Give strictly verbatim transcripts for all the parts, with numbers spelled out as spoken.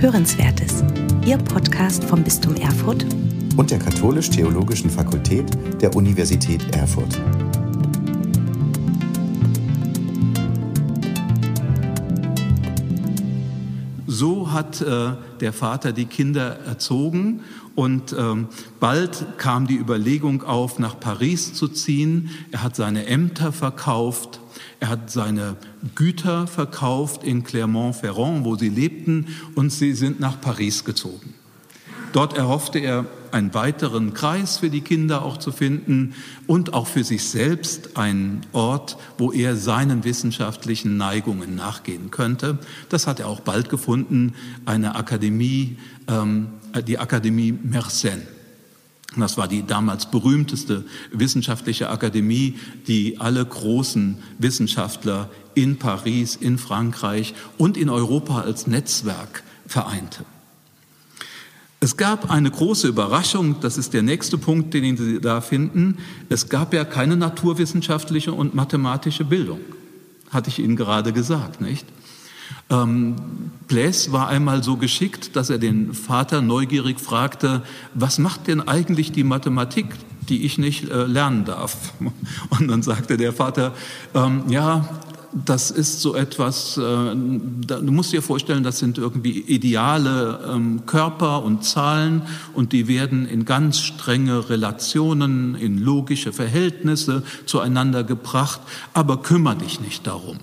Hörenswertes, Ihr Podcast vom Bistum Erfurt und der Katholisch-Theologischen Fakultät der Universität Erfurt. So hat äh, der Vater die Kinder erzogen und ähm, bald kam die Überlegung auf, nach Paris zu ziehen. Er hat seine Ämter verkauft, er hat seine Güter verkauft in Clermont-Ferrand, wo sie lebten, und sie sind nach Paris gezogen. Dort erhoffte er, einen weiteren Kreis für die Kinder auch zu finden und auch für sich selbst einen Ort, wo er seinen wissenschaftlichen Neigungen nachgehen könnte. Das hat er auch bald gefunden, eine Akademie, ähm, die Akademie Mersenne. Das war die damals berühmteste wissenschaftliche Akademie, die alle großen Wissenschaftler in Paris, in Frankreich und in Europa als Netzwerk vereinte. Es gab eine große Überraschung, das ist der nächste Punkt, den Sie da finden. Es gab ja keine naturwissenschaftliche und mathematische Bildung, hatte ich Ihnen gerade gesagt, nicht? Ähm, Blaise war einmal so geschickt, dass er den Vater neugierig fragte, was macht denn eigentlich die Mathematik, die ich nicht äh, lernen darf? Und dann sagte der Vater, ähm, ja, das ist so etwas, äh, da, du musst dir vorstellen, das sind irgendwie ideale ähm, Körper und Zahlen und die werden in ganz strenge Relationen, in logische Verhältnisse zueinander gebracht, aber kümmere dich nicht darum.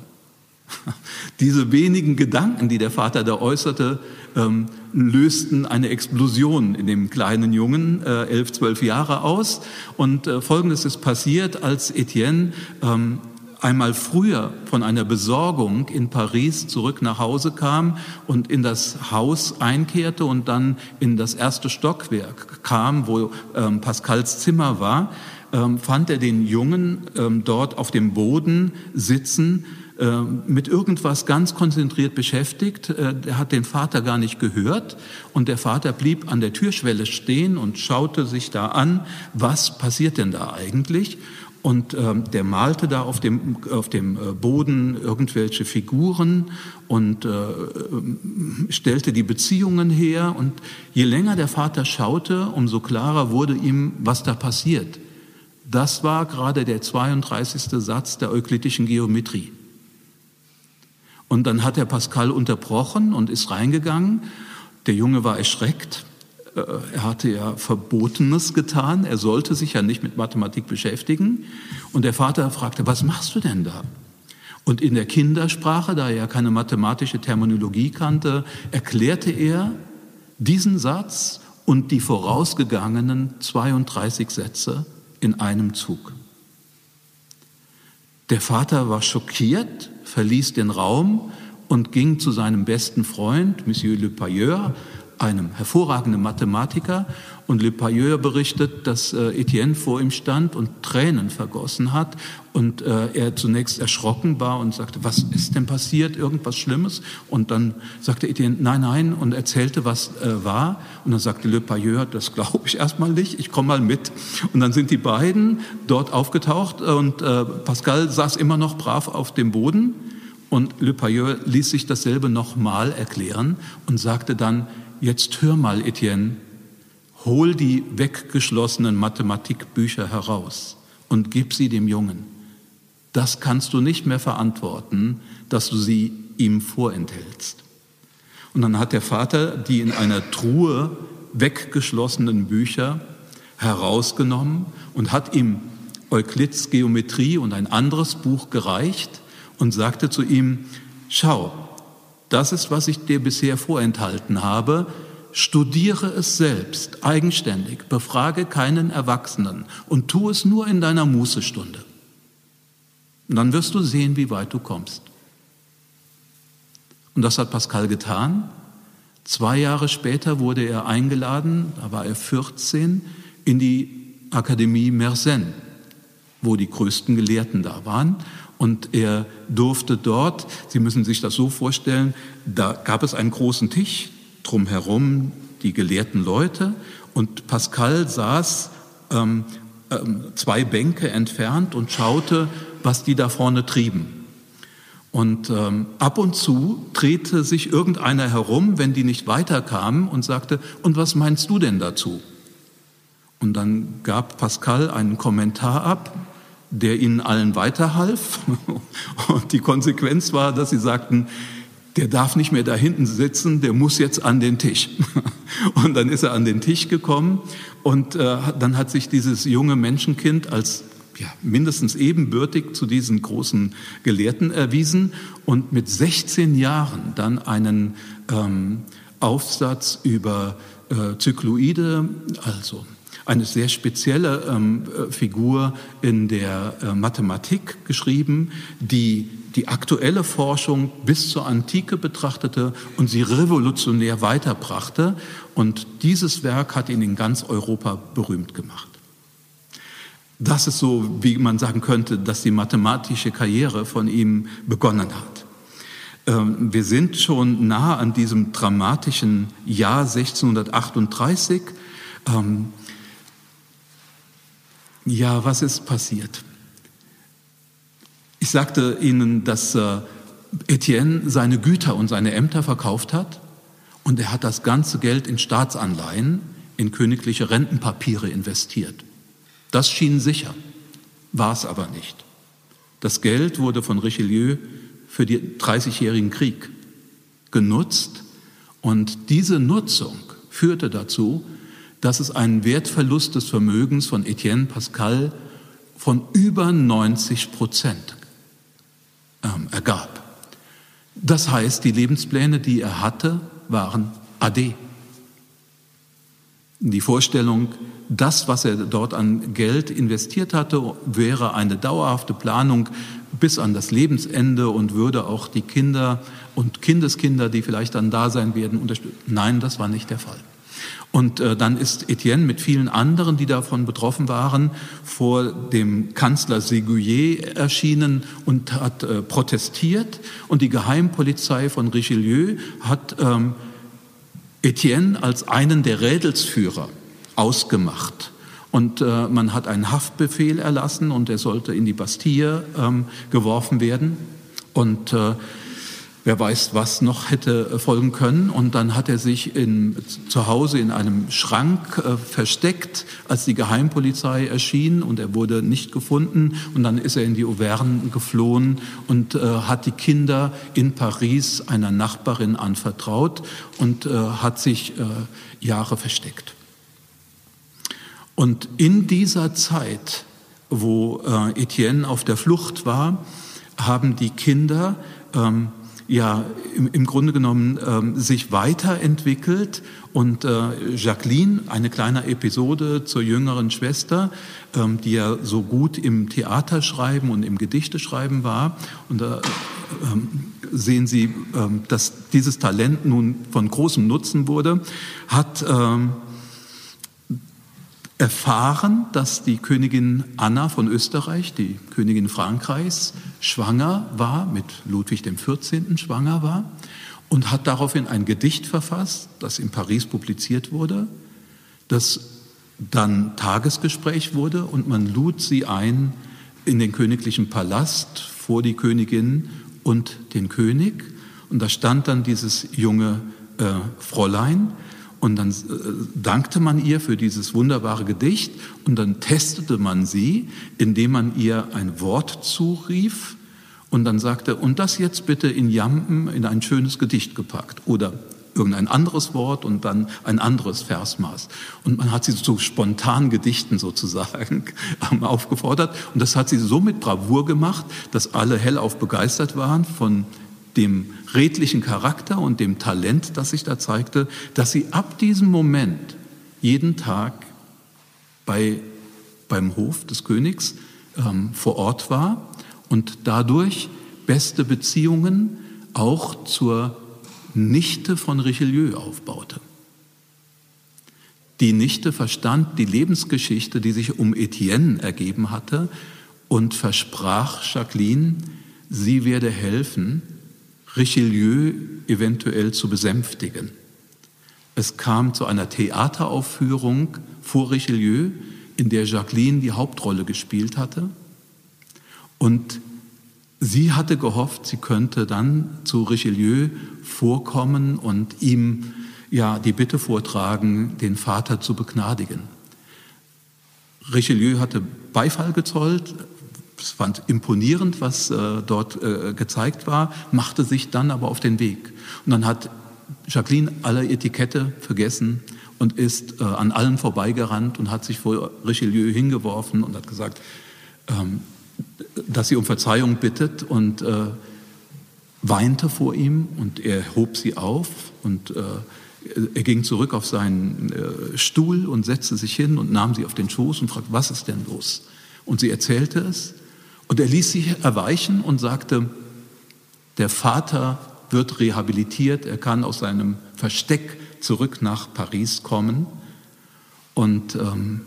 Diese wenigen Gedanken, die der Vater da äußerte, ähm, lösten eine Explosion in dem kleinen Jungen, äh, elf, zwölf Jahre aus. Und äh, Folgendes ist passiert, als Etienne ähm, einmal früher von einer Besorgung in Paris zurück nach Hause kam und in das Haus einkehrte und dann in das erste Stockwerk kam, wo ähm, Pascals Zimmer war, ähm, fand er den Jungen ähm, dort auf dem Boden sitzen, mit irgendwas ganz konzentriert beschäftigt. Er hat den Vater gar nicht gehört und der Vater blieb an der Türschwelle stehen und schaute sich da an, was passiert denn da eigentlich? Und ähm, der malte da auf dem, auf dem Boden irgendwelche Figuren und äh, stellte die Beziehungen her. Und je länger der Vater schaute, umso klarer wurde ihm, was da passiert. Das war gerade der zweiunddreißigste Satz der euklidischen Geometrie. Und dann hat er Pascal unterbrochen und ist reingegangen. Der Junge war erschreckt. Er hatte ja Verbotenes getan. Er sollte sich ja nicht mit Mathematik beschäftigen. Und der Vater fragte, was machst du denn da? Und in der Kindersprache, da er ja keine mathematische Terminologie kannte, erklärte er diesen Satz und die vorausgegangenen zweiunddreißig Sätze in einem Zug. Der Vater war schockiert, verließ den Raum und ging zu seinem besten Freund, Monsieur Le Payeur, einem hervorragenden Mathematiker. Und Le Payeur berichtet, dass äh, Etienne vor ihm stand und Tränen vergossen hat und äh, er zunächst erschrocken war und sagte, was ist denn passiert, irgendwas Schlimmes? Und dann sagte Etienne, nein, nein, und erzählte, was äh, war. Und dann sagte Le Payeur, das glaube ich erstmal nicht, ich komme mal mit. Und dann sind die beiden dort aufgetaucht und äh, Pascal saß immer noch brav auf dem Boden und Le Payeur ließ sich dasselbe nochmal erklären und sagte dann, jetzt hör mal, Etienne, hol die weggeschlossenen Mathematikbücher heraus und gib sie dem Jungen. Das kannst du nicht mehr verantworten, dass du sie ihm vorenthältst. Und dann hat der Vater die in einer Truhe weggeschlossenen Bücher herausgenommen und hat ihm Euklids Geometrie und ein anderes Buch gereicht und sagte zu ihm, schau, das ist, was ich dir bisher vorenthalten habe. Studiere es selbst, eigenständig, befrage keinen Erwachsenen und tu es nur in deiner Mußestunde. Und dann wirst du sehen, wie weit du kommst. Und das hat Pascal getan. Zwei Jahre später wurde er eingeladen, da war er vierzehn, in die Akademie Mersenne, wo die größten Gelehrten da waren. Und er durfte dort, Sie müssen sich das so vorstellen, da gab es einen großen Tisch, drumherum die gelehrten Leute und Pascal saß ähm, ähm, zwei Bänke entfernt und schaute, was die da vorne trieben. Und ähm, ab und zu drehte sich irgendeiner herum, wenn die nicht weiterkamen, und sagte, und was meinst du denn dazu? Und dann gab Pascal einen Kommentar ab, der ihnen allen weiterhalf. Und die Konsequenz war, dass sie sagten, der darf nicht mehr da hinten sitzen, der muss jetzt an den Tisch. Und dann ist er an den Tisch gekommen und äh, dann hat sich dieses junge Menschenkind als ja, mindestens ebenbürtig zu diesen großen Gelehrten erwiesen und mit sechzehn Jahren dann einen ähm, Aufsatz über äh, Zykloide, also eine sehr spezielle ähm, Figur in der äh, Mathematik geschrieben, die die aktuelle Forschung bis zur Antike betrachtete und sie revolutionär weiterbrachte. Und dieses Werk hat ihn in ganz Europa berühmt gemacht. Das ist so, wie man sagen könnte, dass die mathematische Karriere von ihm begonnen hat. Ähm, wir sind schon nah an diesem dramatischen Jahr sechzehnhundertachtunddreißig. Ähm, ja, was ist passiert? Ich sagte Ihnen, dass äh, Etienne seine Güter und seine Ämter verkauft hat und er hat das ganze Geld in Staatsanleihen, in königliche Rentenpapiere investiert. Das schien sicher, war es aber nicht. Das Geld wurde von Richelieu für den dreißigjährigen Krieg genutzt und diese Nutzung führte dazu, dass es einen Wertverlust des Vermögens von Etienne Pascal von über neunzig Prozent ähm, ergab. Das heißt, die Lebenspläne, die er hatte, waren ade. Die Vorstellung, das, was er dort an Geld investiert hatte, wäre eine dauerhafte Planung bis an das Lebensende und würde auch die Kinder und Kindeskinder, die vielleicht dann da sein werden, unterstützen. Nein, das war nicht der Fall. Und äh, dann ist Etienne mit vielen anderen, die davon betroffen waren, vor dem Kanzler Séguier erschienen und hat äh, protestiert. Und die Geheimpolizei von Richelieu hat ähm, Etienne als einen der Rädelsführer ausgemacht. Und äh, man hat einen Haftbefehl erlassen und er sollte in die Bastille ähm, geworfen werden. Und äh, wer weiß, was noch hätte folgen können. Und dann hat er sich in, zu Hause in einem Schrank äh, versteckt, als die Geheimpolizei erschien und er wurde nicht gefunden. Und dann ist er in die Auvergne geflohen und äh, hat die Kinder in Paris einer Nachbarin anvertraut und äh, hat sich äh, Jahre versteckt. Und in dieser Zeit, wo äh, Etienne auf der Flucht war, haben die Kinder ähm, ja im, im Grunde genommen ähm, sich weiterentwickelt und äh, Jacqueline, eine kleine Episode zur jüngeren Schwester, ähm, die ja so gut im Theaterschreiben und im Gedichteschreiben war, und da ähm, sehen Sie, ähm, dass dieses Talent nun von großem Nutzen wurde, hat ähm, erfahren, dass die Königin Anna von Österreich, die Königin Frankreichs, schwanger war, mit Ludwig dem vierzehnten schwanger war und hat daraufhin ein Gedicht verfasst, das in Paris publiziert wurde, das dann Tagesgespräch wurde und man lud sie ein in den königlichen Palast vor die Königin und den König und da stand dann dieses junge äh, Fräulein. Und dann äh, dankte man ihr für dieses wunderbare Gedicht und dann testete man sie, indem man ihr ein Wort zurief und dann sagte, und das jetzt bitte in Jampen in ein schönes Gedicht gepackt oder irgendein anderes Wort und dann ein anderes Versmaß. Und man hat sie zu spontanen Gedichten sozusagen aufgefordert und das hat sie so mit Bravour gemacht, dass alle hellauf begeistert waren von dem redlichen Charakter und dem Talent, das sich da zeigte, dass sie ab diesem Moment jeden Tag bei, beim Hof des Königs ähm, vor Ort war und dadurch beste Beziehungen auch zur Nichte von Richelieu aufbaute. Die Nichte verstand die Lebensgeschichte, die sich um Etienne ergeben hatte und versprach Jacqueline, sie werde helfen, Richelieu eventuell zu besänftigen. Es kam zu einer Theateraufführung vor Richelieu, in der Jacqueline die Hauptrolle gespielt hatte. Und sie hatte gehofft, sie könnte dann zu Richelieu vorkommen und ihm ja die Bitte vortragen, den Vater zu begnadigen. Richelieu hatte Beifall gezollt, es fand imponierend, was äh, dort äh, gezeigt war, machte sich dann aber auf den Weg. Und dann hat Jacqueline alle Etikette vergessen und ist äh, an allen vorbeigerannt und hat sich vor Richelieu hingeworfen und hat gesagt, ähm, dass sie um Verzeihung bittet und äh, weinte vor ihm und er hob sie auf und äh, er ging zurück auf seinen äh, Stuhl und setzte sich hin und nahm sie auf den Schoß und fragte, was ist denn los? Und sie erzählte es und er ließ sich erweichen und sagte, der Vater wird rehabilitiert, er kann aus seinem Versteck zurück nach Paris kommen. Und ähm,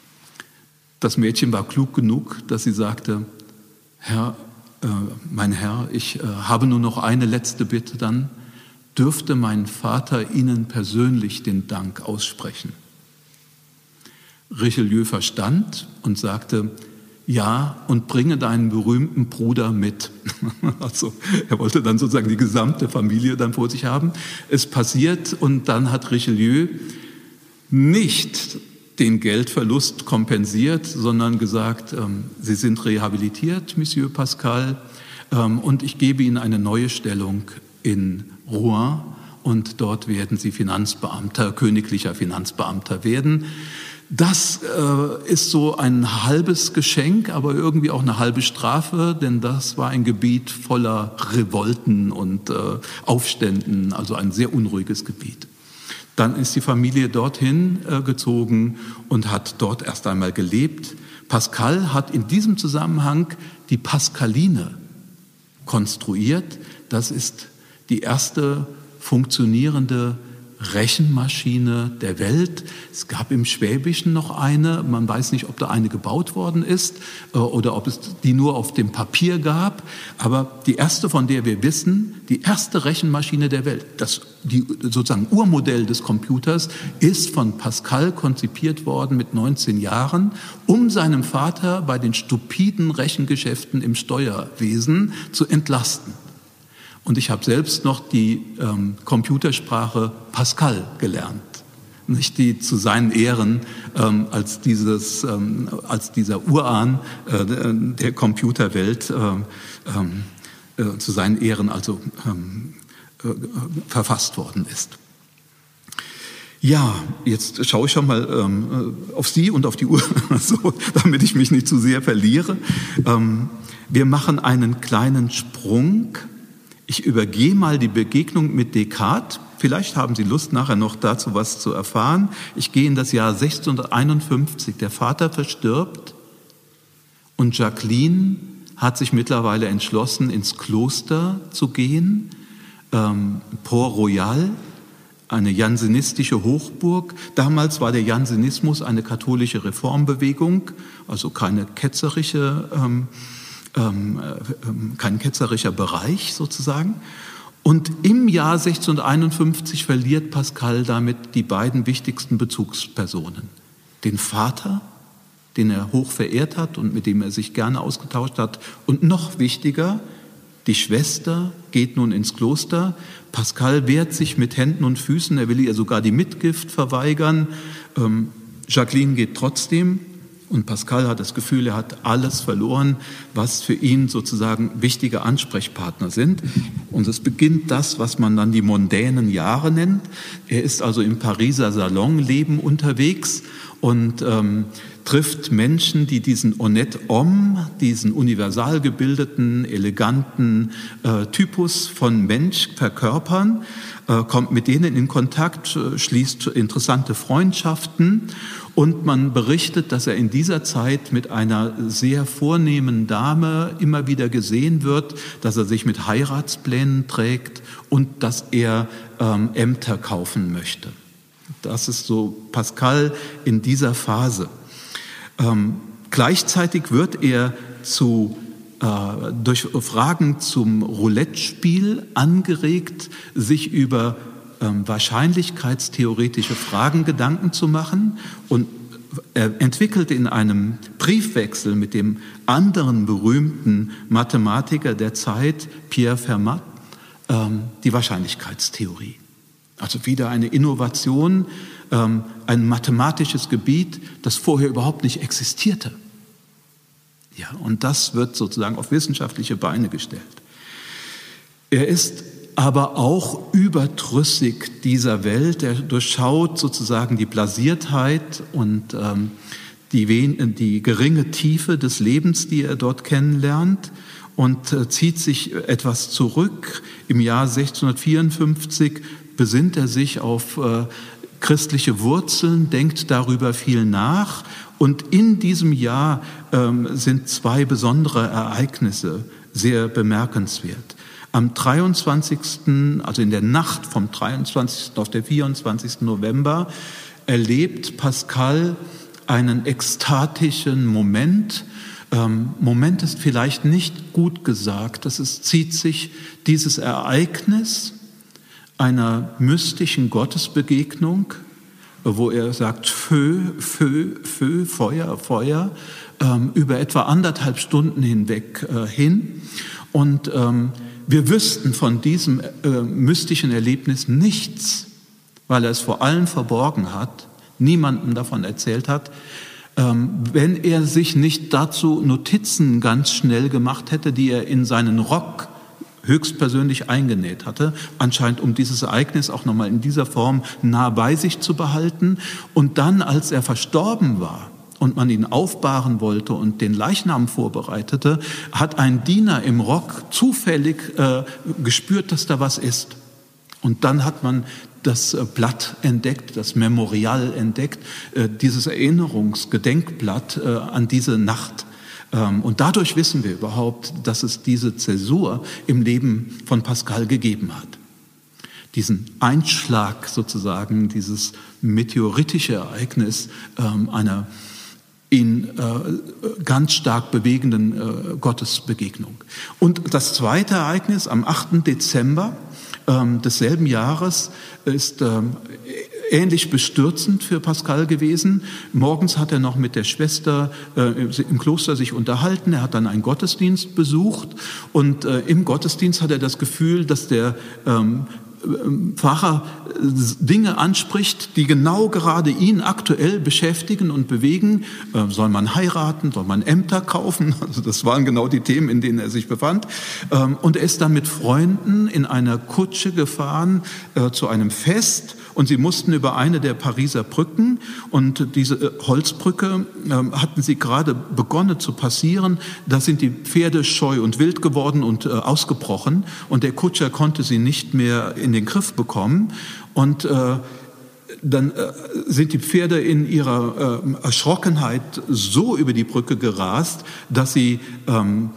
das Mädchen war klug genug, dass sie sagte, Herr, äh, mein Herr, ich äh, habe nur noch eine letzte Bitte, dann dürfte mein Vater Ihnen persönlich den Dank aussprechen. Richelieu verstand und sagte, ja, und bringe deinen berühmten Bruder mit. Also er wollte dann sozusagen die gesamte Familie dann vor sich haben. Es passiert und dann hat Richelieu nicht den Geldverlust kompensiert, sondern gesagt, ähm, Sie sind rehabilitiert, Monsieur Pascal, ähm, und ich gebe Ihnen eine neue Stellung in Rouen und dort werden Sie Finanzbeamter, königlicher Finanzbeamter werden. Das äh, ist so ein halbes Geschenk, aber irgendwie auch eine halbe Strafe, denn das war ein Gebiet voller Revolten und äh, Aufständen, also ein sehr unruhiges Gebiet. Dann ist die Familie dorthin äh, gezogen und hat dort erst einmal gelebt. Pascal hat in diesem Zusammenhang die Pascaline konstruiert. Das ist die erste funktionierende Rechenmaschine der Welt. Es gab im Schwäbischen noch eine, man weiß nicht, ob da eine gebaut worden ist äh, oder ob es die nur auf dem Papier gab, aber die erste, von der wir wissen, die erste Rechenmaschine der Welt, das die, sozusagen Urmodell des Computers, ist von Pascal konzipiert worden mit neunzehn Jahren, um seinem Vater bei den stupiden Rechengeschäften im Steuerwesen zu entlasten. Und ich habe selbst noch die ähm, Computersprache Pascal gelernt, nicht die zu seinen Ehren ähm, als dieses ähm, als dieser Urahn äh, der Computerwelt äh, äh, zu seinen Ehren also ähm, äh, verfasst worden ist. Ja, jetzt schaue ich schon mal ähm, auf Sie und auf die Uhr, so, damit ich mich nicht zu sehr verliere. Ähm, wir machen einen kleinen Sprung. Ich übergehe mal die Begegnung mit Descartes. Vielleicht haben Sie Lust, nachher noch dazu was zu erfahren. Ich gehe in das Jahr sechzehnhunderteinundfünfzig. Der Vater verstirbt und Jacqueline hat sich mittlerweile entschlossen, ins Kloster zu gehen. Ähm, Port-Royal, eine jansenistische Hochburg. Damals war der Jansenismus eine katholische Reformbewegung, also keine ketzerische ähm, Ähm, äh, kein ketzerischer Bereich sozusagen. Und im Jahr sechzehnhunderteinundfünfzig verliert Pascal damit die beiden wichtigsten Bezugspersonen. Den Vater, den er hoch verehrt hat und mit dem er sich gerne ausgetauscht hat. Und noch wichtiger, die Schwester geht nun ins Kloster. Pascal wehrt sich mit Händen und Füßen, er will ihr sogar die Mitgift verweigern. Ähm, Jacqueline geht trotzdem. Und Pascal hat das Gefühl, er hat alles verloren, was für ihn sozusagen wichtige Ansprechpartner sind. Und es beginnt das, was man dann die mondänen Jahre nennt. Er ist also im Pariser Salonleben unterwegs und ähm, trifft Menschen, die diesen honnête homme, diesen universal gebildeten, eleganten äh, Typus von Mensch verkörpern, äh, kommt mit denen in Kontakt, äh, schließt interessante Freundschaften und man berichtet, dass er in dieser Zeit mit einer sehr vornehmen Dame immer wieder gesehen wird, dass er sich mit Heiratsplänen trägt und dass er ähm, Ämter kaufen möchte. Das ist so Pascal in dieser Phase. Ähm, gleichzeitig wird er zu, äh, durch Fragen zum Roulette-Spiel angeregt, sich über ähm, wahrscheinlichkeitstheoretische Fragen Gedanken zu machen. Und er entwickelte in einem Briefwechsel mit dem anderen berühmten Mathematiker der Zeit, Pierre Fermat, ähm, die Wahrscheinlichkeitstheorie. Also wieder eine Innovation, ähm, ein mathematisches Gebiet, das vorher überhaupt nicht existierte. Ja, und das wird sozusagen auf wissenschaftliche Beine gestellt. Er ist aber auch überdrüssig dieser Welt. Er durchschaut sozusagen die Blasiertheit und ähm, die, wen- die geringe Tiefe des Lebens, die er dort kennenlernt, und äh, zieht sich etwas zurück. Im Jahr sechzehnhundertvierundfünfzig besinnt er sich auf äh, christliche Wurzeln, denkt darüber viel nach. Und in diesem Jahr ähm, sind zwei besondere Ereignisse sehr bemerkenswert. Am dreiundzwanzigsten, also in der Nacht vom dreiundzwanzigsten auf den vierundzwanzigsten November, erlebt Pascal einen ekstatischen Moment. Ähm, Moment ist vielleicht nicht gut gesagt, das ist, zieht sich dieses Ereignis einer mystischen Gottesbegegnung, wo er sagt, Feu, Feu, Feu, Feuer, Feuer, ähm, über etwa anderthalb Stunden hinweg äh, hin. Und ähm, wir wüssten von diesem äh, mystischen Erlebnis nichts, weil er es vor allen verborgen hat, niemandem davon erzählt hat, ähm, wenn er sich nicht dazu Notizen ganz schnell gemacht hätte, die er in seinen Rock höchstpersönlich eingenäht hatte, anscheinend um dieses Ereignis auch nochmal in dieser Form nah bei sich zu behalten. Und dann, als er verstorben war und man ihn aufbahren wollte und den Leichnam vorbereitete, hat ein Diener im Rock zufällig äh, gespürt, dass da was ist. Und dann hat man das Blatt entdeckt, das Memorial entdeckt, äh, dieses Erinnerungsgedenkblatt äh, an diese Nacht. Ähm, und dadurch wissen wir überhaupt, dass es diese Zäsur im Leben von Pascal gegeben hat. Diesen Einschlag sozusagen, dieses meteoritische Ereignis ähm, einer ihn äh, ganz stark bewegenden äh, Gottesbegegnung. Und das zweite Ereignis am achten Dezember ähm, desselben Jahres ist ähm, ähnlich bestürzend für Pascal gewesen. Morgens hat er noch mit der Schwester äh, im Kloster sich unterhalten. Er hat dann einen Gottesdienst besucht und äh, im Gottesdienst hat er das Gefühl, dass der ähm, Pfarrer Dinge anspricht, die genau gerade ihn aktuell beschäftigen und bewegen. Äh, soll man heiraten? Soll man Ämter kaufen? Also das waren genau die Themen, in denen er sich befand. Ähm, und er ist dann mit Freunden in einer Kutsche gefahren äh, zu einem Fest. Und sie mussten über eine der Pariser Brücken, und diese Holzbrücke äh, hatten sie gerade begonnen zu passieren. Da sind die Pferde scheu und wild geworden und äh, ausgebrochen, und der Kutscher konnte sie nicht mehr in den Griff bekommen. Und äh, dann äh, sind die Pferde in ihrer äh, Erschrockenheit so über die Brücke gerast, dass sie ähm,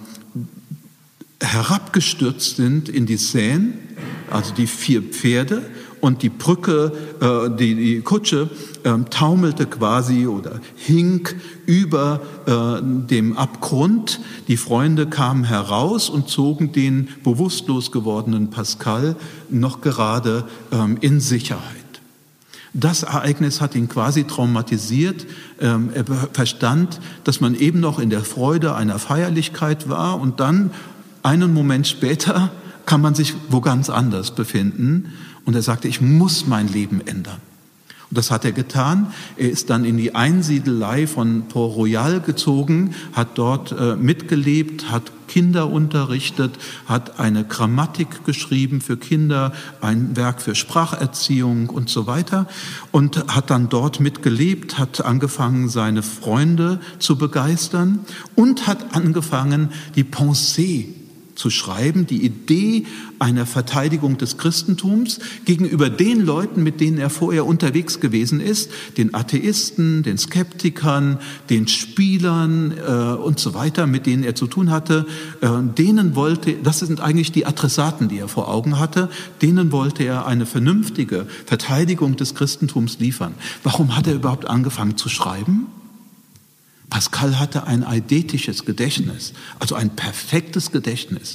herabgestürzt sind in die Seine, also die vier Pferde. Und die Brücke, äh, die, die Kutsche äh, taumelte quasi oder hing über äh, dem Abgrund. Die Freunde kamen heraus und zogen den bewusstlos gewordenen Pascal noch gerade ähm, in Sicherheit. Das Ereignis hat ihn quasi traumatisiert. Ähm, er verstand, dass man eben noch in der Freude einer Feierlichkeit war, und dann einen Moment später kann man sich wo ganz anders befinden. Und er sagte, ich muss mein Leben ändern. Und das hat er getan. Er ist dann in die Einsiedelei von Port-Royal gezogen, hat dort äh, mitgelebt, hat Kinder unterrichtet, hat eine Grammatik geschrieben für Kinder, ein Werk für Spracherziehung und so weiter, und hat dann dort mitgelebt, hat angefangen, seine Freunde zu begeistern und hat angefangen, die Pensée zu schreiben, die Idee einer Verteidigung des Christentums gegenüber den Leuten, mit denen er vorher unterwegs gewesen ist, den Atheisten, den Skeptikern, den Spielern äh, und so weiter, mit denen er zu tun hatte. Äh, denen wollte, das sind eigentlich die Adressaten, die er vor Augen hatte, denen wollte er eine vernünftige Verteidigung des Christentums liefern. Warum hat er überhaupt angefangen zu schreiben? Pascal hatte ein eidetisches Gedächtnis, also ein perfektes Gedächtnis.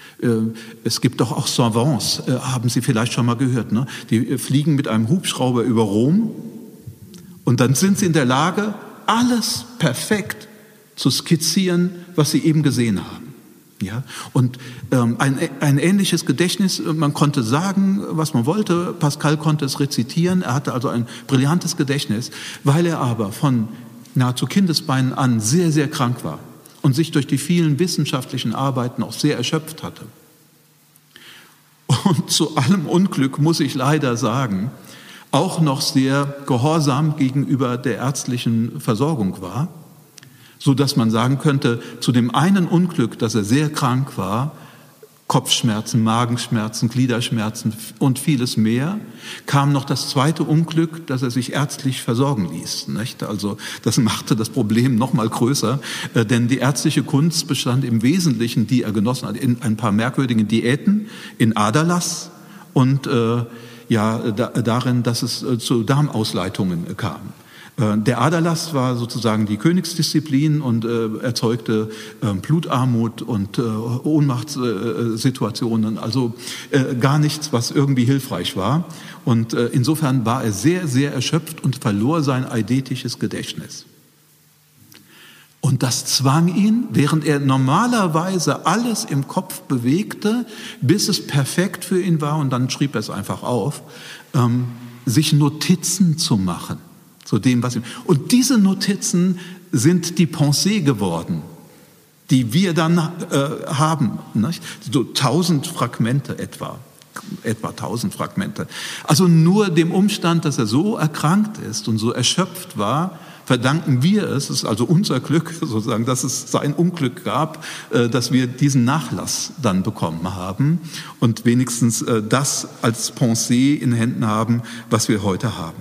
Es gibt doch auch Savants, haben Sie vielleicht schon mal gehört, ne? Die fliegen mit einem Hubschrauber über Rom Und dann sind sie in der Lage, alles perfekt zu skizzieren, was sie eben gesehen haben. Ja? Und ähm, ein, ein ähnliches Gedächtnis, man konnte sagen, was man wollte, Pascal konnte es rezitieren, er hatte also ein brillantes Gedächtnis, weil er aber von nahezu Kindesbeinen an sehr, sehr krank war und sich durch die vielen wissenschaftlichen Arbeiten auch sehr erschöpft hatte. Und zu allem Unglück muss ich leider sagen, auch noch sehr gehorsam gegenüber der ärztlichen Versorgung war, so dass man sagen könnte, zu dem einen Unglück, dass er sehr krank war, Kopfschmerzen, Magenschmerzen, Gliederschmerzen und vieles mehr, kam noch das zweite Unglück, dass er sich ärztlich versorgen ließ. Nicht? Also das machte das Problem noch mal größer, äh, denn die ärztliche Kunst bestand im Wesentlichen, die er genossen hat, in ein paar merkwürdigen Diäten, in Aderlass und äh, ja, da, darin, dass es äh, zu Darmausleitungen kam. Der Aderlass war sozusagen die Königsdisziplin und äh, erzeugte äh, Blutarmut und äh, Ohnmachtssituationen, also äh, gar nichts, was irgendwie hilfreich war. Und äh, insofern war er sehr, sehr erschöpft und verlor sein eidetisches Gedächtnis. Und das zwang ihn, während er normalerweise alles im Kopf bewegte, bis es perfekt für ihn war, und dann schrieb er es einfach auf, ähm, sich Notizen zu machen. Zu dem, was ihm, und diese Notizen sind die Pensée geworden, die wir dann äh, haben. Nicht? So tausend Fragmente etwa, etwa tausend Fragmente. Also nur dem Umstand, dass er so erkrankt ist und so erschöpft war, verdanken wir es, es ist also unser Glück sozusagen, dass es sein Unglück gab, äh, dass wir diesen Nachlass dann bekommen haben und wenigstens äh, das als Pensée in Händen haben, was wir heute haben.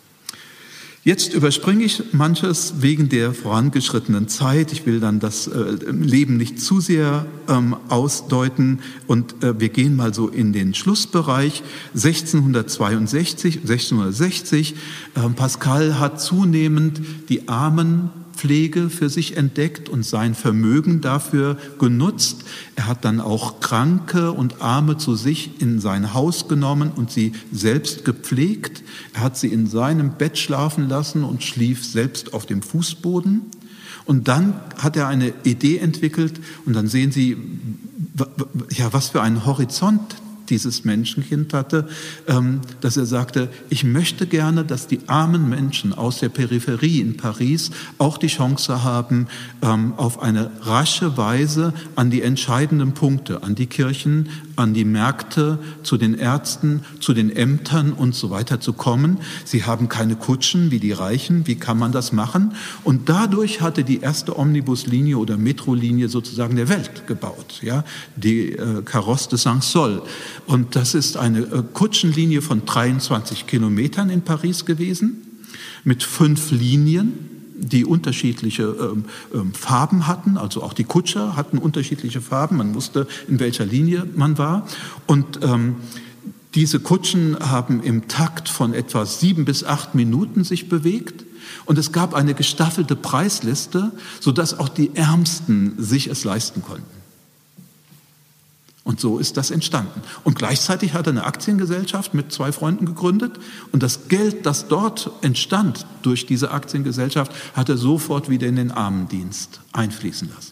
Jetzt überspringe ich manches wegen der vorangeschrittenen Zeit. Ich will dann das äh, Leben nicht zu sehr ähm, ausdeuten und äh, wir gehen mal so in den Schlussbereich. sechzehnhundertzweiundsechzig, sechzehnhundertsechzig, äh, Pascal hat zunehmend die Armenpflege für sich entdeckt und sein Vermögen dafür genutzt. Er hat dann auch Kranke und Arme zu sich in sein Haus genommen und sie selbst gepflegt. Er hat sie in seinem Bett schlafen lassen und schlief selbst auf dem Fußboden. Und dann hat er eine Idee entwickelt und dann sehen Sie, ja, was für einen Horizont dieses Menschenkind hatte, dass er sagte, ich möchte gerne, dass die armen Menschen aus der Peripherie in Paris auch die Chance haben, auf eine rasche Weise an die entscheidenden Punkte, an die Kirchen, an die Märkte, zu den Ärzten, zu den Ämtern und so weiter zu kommen. Sie haben keine Kutschen wie die Reichen, wie kann man das machen? Und dadurch hatte die erste Omnibuslinie oder Metrolinie sozusagen der Welt gebaut, ja, die äh, Carrosse de Saint-Saul. Und das ist eine äh, Kutschenlinie von dreiundzwanzig Kilometern in Paris gewesen, mit fünf Linien, die unterschiedliche ähm, ähm, Farben hatten, also auch die Kutscher hatten unterschiedliche Farben, man wusste, in welcher Linie man war. Und ähm, diese Kutschen haben im Takt von etwa sieben bis acht Minuten sich bewegt. Und es gab eine gestaffelte Preisliste, sodass auch die Ärmsten sich es leisten konnten. Und so ist das entstanden. Und gleichzeitig hat er eine Aktiengesellschaft mit zwei Freunden gegründet. Und das Geld, das dort entstand durch diese Aktiengesellschaft, hat er sofort wieder in den Armendienst einfließen lassen.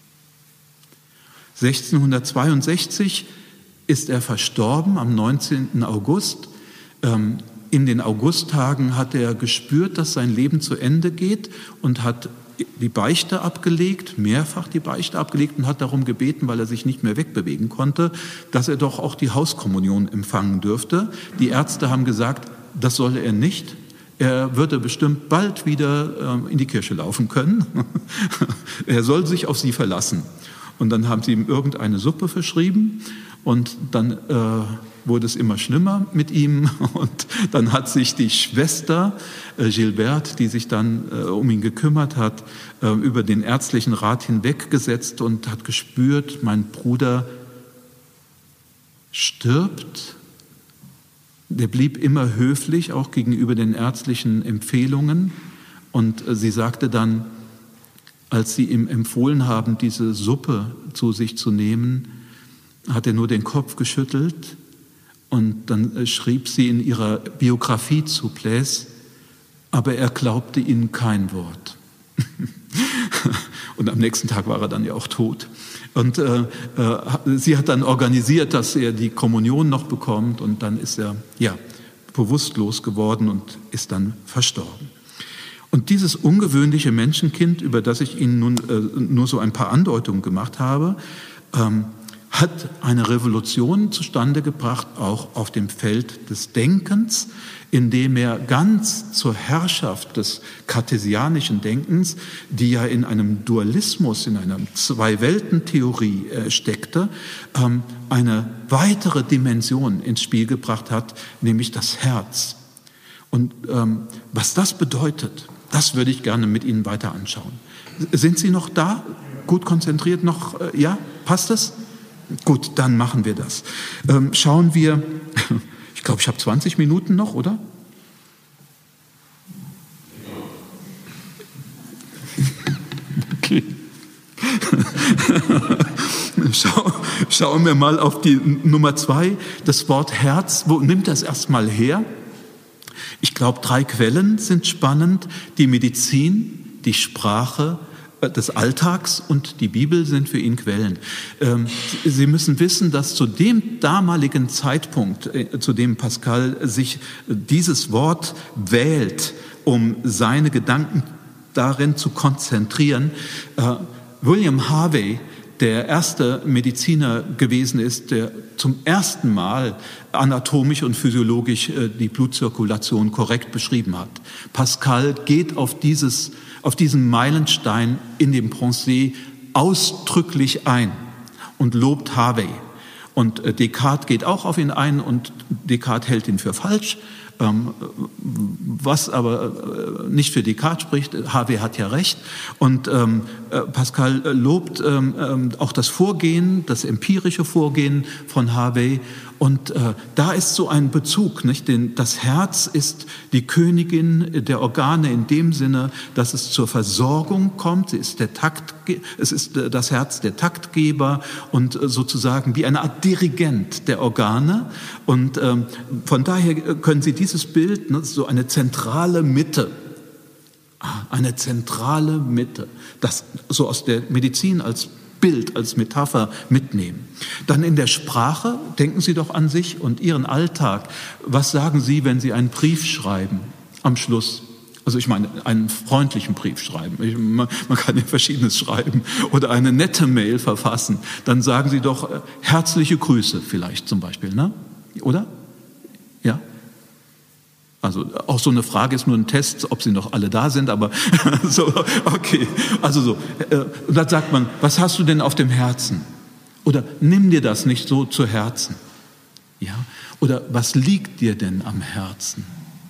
sechzehnhundertzweiundsechzig ist er verstorben am neunzehnten August. In den Augusttagen hat er gespürt, dass sein Leben zu Ende geht und hat die Beichte abgelegt, mehrfach die Beichte abgelegt und hat darum gebeten, weil er sich nicht mehr wegbewegen konnte, dass er doch auch die Hauskommunion empfangen dürfte. Die Ärzte haben gesagt, das solle er nicht. Er würde bestimmt bald wieder in die Kirche laufen können. Er soll sich auf sie verlassen. Und dann haben sie ihm irgendeine Suppe verschrieben und dann äh, wurde es immer schlimmer mit ihm und dann hat sich die Schwester äh, Gilberte, die sich dann äh, um ihn gekümmert hat, äh, über den ärztlichen Rat hinweggesetzt und hat gespürt, mein Bruder stirbt. Der blieb immer höflich, auch gegenüber den ärztlichen Empfehlungen und äh, sie sagte dann, als sie ihm empfohlen haben, diese Suppe zu sich zu nehmen, hat er nur den Kopf geschüttelt. Und dann schrieb sie in ihrer Biografie zu Blaise, aber er glaubte ihnen kein Wort. Und am nächsten Tag war er dann ja auch tot. Und äh, äh, sie hat dann organisiert, dass er die Kommunion noch bekommt, und dann ist er ja bewusstlos geworden und ist dann verstorben. Und dieses ungewöhnliche Menschenkind, über das ich Ihnen nun äh, nur so ein paar Andeutungen gemacht habe, ähm, hat eine Revolution zustande gebracht, auch auf dem Feld des Denkens, indem er ganz zur Herrschaft des kartesianischen Denkens, die ja in einem Dualismus, in einer Zwei-Welten-Theorie äh, steckte, ähm, eine weitere Dimension ins Spiel gebracht hat, nämlich das Herz. Und ähm, was das bedeutet, das würde ich gerne mit Ihnen weiter anschauen. Sind Sie noch da? Gut konzentriert noch? Äh, ja? Passt es? Gut, dann machen wir das. Ähm, schauen wir, ich glaube, ich habe zwanzig Minuten noch, oder? Okay. Schau, schauen wir mal auf die Nummer zwei, das Wort Herz. Wo nimmt das erstmal her? Ich glaube, drei Quellen sind spannend. Die Medizin, die Sprache des Alltags und die Bibel sind für ihn Quellen. Sie müssen wissen, dass zu dem damaligen Zeitpunkt, zu dem Pascal sich dieses Wort wählt, um seine Gedanken darin zu konzentrieren, William Harvey, der erste Mediziner gewesen ist, der zum ersten Mal anatomisch und physiologisch die Blutzirkulation korrekt beschrieben hat. Pascal geht auf dieses, auf diesen Meilenstein in dem Pensée ausdrücklich ein und lobt Harvey. Und Descartes geht auch auf ihn ein, und Descartes hält ihn für falsch. Was aber nicht für Descartes spricht, Harvey hat ja recht, und ähm, Pascal lobt ähm, auch das Vorgehen, das empirische Vorgehen von Harvey, und äh, da ist so ein Bezug, nicht? Denn das Herz ist die Königin der Organe in dem Sinne, dass es zur Versorgung kommt, sie ist der Takt, es ist das Herz der Taktgeber und sozusagen wie eine Art Dirigent der Organe, und ähm, von daher können Sie dieses Bild, ne, so eine zentrale Mitte, eine zentrale Mitte, das so aus der Medizin als Bild, als Metapher mitnehmen. Dann in der Sprache, denken Sie doch an sich und Ihren Alltag. Was sagen Sie, wenn Sie einen Brief schreiben am Schluss? Also ich meine, einen freundlichen Brief schreiben. Ich, man, man kann ja Verschiedenes schreiben. Oder eine nette Mail verfassen. Dann sagen Sie doch äh, herzliche Grüße vielleicht zum Beispiel, ne? Oder? Ja? Also auch so eine Frage ist nur ein Test, ob Sie noch alle da sind, aber so, okay. Also so, äh, und dann sagt man, was hast du denn auf dem Herzen? Oder nimm dir das nicht so zu Herzen. Ja? Oder was liegt dir denn am Herzen?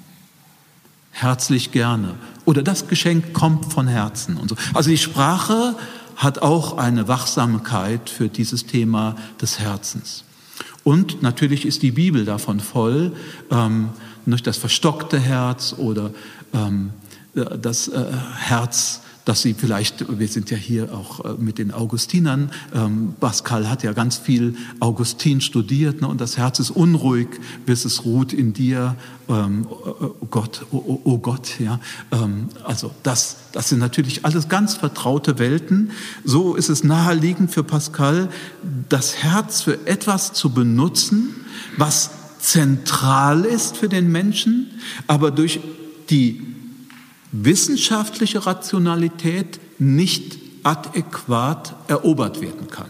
Herzlich gerne. Oder das Geschenk kommt von Herzen und so. Also die Sprache hat auch eine Wachsamkeit für dieses Thema des Herzens. Und natürlich ist die Bibel davon voll, ähm, nicht das verstockte Herz oder ähm, das äh, Herz, das Sie vielleicht, wir sind ja hier auch äh, mit den Augustinern, ähm, Pascal hat ja ganz viel Augustin studiert, ne, und das Herz ist unruhig, bis es ruht in dir, ähm, oh Gott, oh, oh, oh Gott, ja, ähm, also das, das sind natürlich alles ganz vertraute Welten. So ist es naheliegend für Pascal, das Herz für etwas zu benutzen, was zentral ist für den Menschen, aber durch die wissenschaftliche Rationalität nicht adäquat erobert werden kann.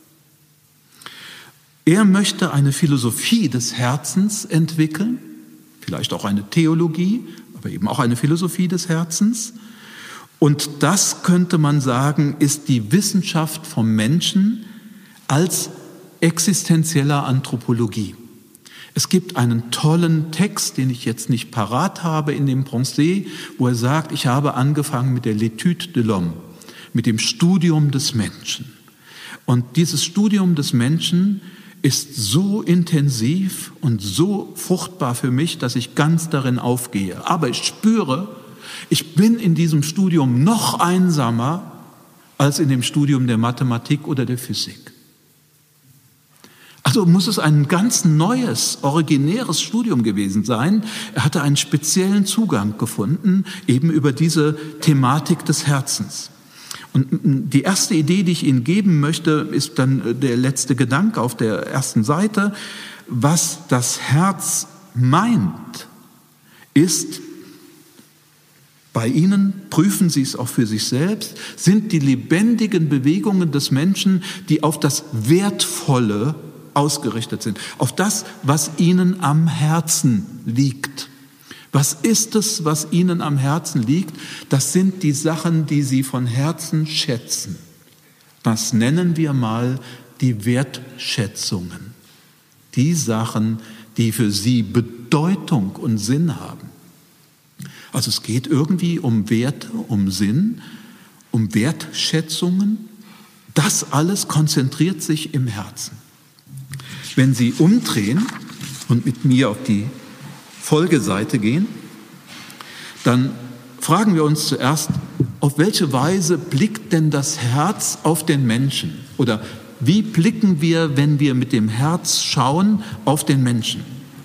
Er möchte eine Philosophie des Herzens entwickeln, vielleicht auch eine Theologie, aber eben auch eine Philosophie des Herzens. Und das, könnte man sagen, ist die Wissenschaft vom Menschen als existenzieller Anthropologie. Es gibt einen tollen Text, den ich jetzt nicht parat habe in dem Pensée, wo er sagt, ich habe angefangen mit der L'étude de l'homme, mit dem Studium des Menschen. Und dieses Studium des Menschen ist so intensiv und so fruchtbar für mich, dass ich ganz darin aufgehe. Aber ich spüre, ich bin in diesem Studium noch einsamer als in dem Studium der Mathematik oder der Physik. Also muss es ein ganz neues, originäres Studium gewesen sein. Er hatte einen speziellen Zugang gefunden, eben über diese Thematik des Herzens. Und die erste Idee, die ich Ihnen geben möchte, ist dann der letzte Gedanke auf der ersten Seite. Was das Herz meint, ist, bei Ihnen, prüfen Sie es auch für sich selbst, sind die lebendigen Bewegungen des Menschen, die auf das Wertvolle ausgerichtet sind, auf das, was Ihnen am Herzen liegt. Was ist es, was Ihnen am Herzen liegt? Das sind die Sachen, die Sie von Herzen schätzen. Das nennen wir mal die Wertschätzungen. Die Sachen, die für Sie Bedeutung und Sinn haben. Also es geht irgendwie um Werte, um Sinn, um Wertschätzungen. Das alles konzentriert sich im Herzen. Wenn Sie umdrehen und mit mir auf die Folgeseite gehen, dann fragen wir uns zuerst, auf welche Weise blickt denn das Herz auf den Menschen? Oder wie blicken wir, wenn wir mit dem Herz schauen, auf den Menschen?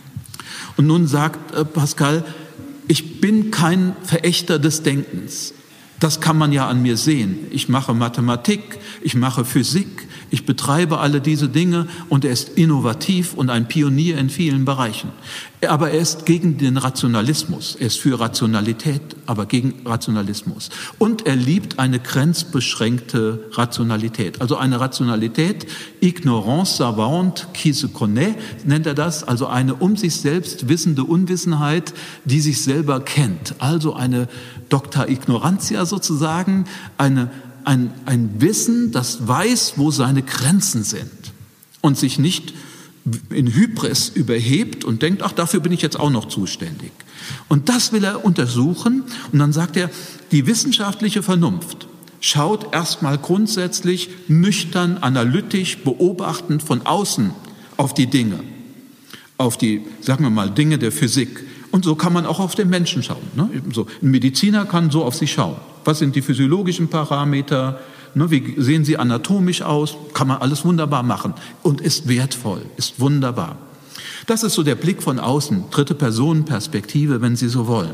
Und nun sagt Pascal, ich bin kein Verächter des Denkens. Das kann man ja an mir sehen. Ich mache Mathematik, ich mache Physik, ich betreibe alle diese Dinge und er ist innovativ und ein Pionier in vielen Bereichen. Aber er ist gegen den Rationalismus. Er ist für Rationalität, aber gegen Rationalismus. Und er liebt eine grenzbeschränkte Rationalität. Also eine Rationalität, ignorance savante qui se connaît, nennt er das. Also eine um sich selbst wissende Unwissenheit, die sich selber kennt. Also eine Docta ignorantia sozusagen, eine Ein, ein Wissen, das weiß, wo seine Grenzen sind und sich nicht in Hybris überhebt und denkt, ach, dafür bin ich jetzt auch noch zuständig. Und das will er untersuchen und dann sagt er, die wissenschaftliche Vernunft schaut erstmal grundsätzlich nüchtern, analytisch, beobachtend von außen auf die Dinge, auf die, sagen wir mal, Dinge der Physik. Und so kann man auch auf den Menschen schauen. Ne? So, ein Mediziner kann so auf sich schauen. Was sind die physiologischen Parameter? Ne? Wie sehen sie anatomisch aus? Kann man alles wunderbar machen und ist wertvoll, ist wunderbar. Das ist so der Blick von außen, dritte Personenperspektive, wenn Sie so wollen.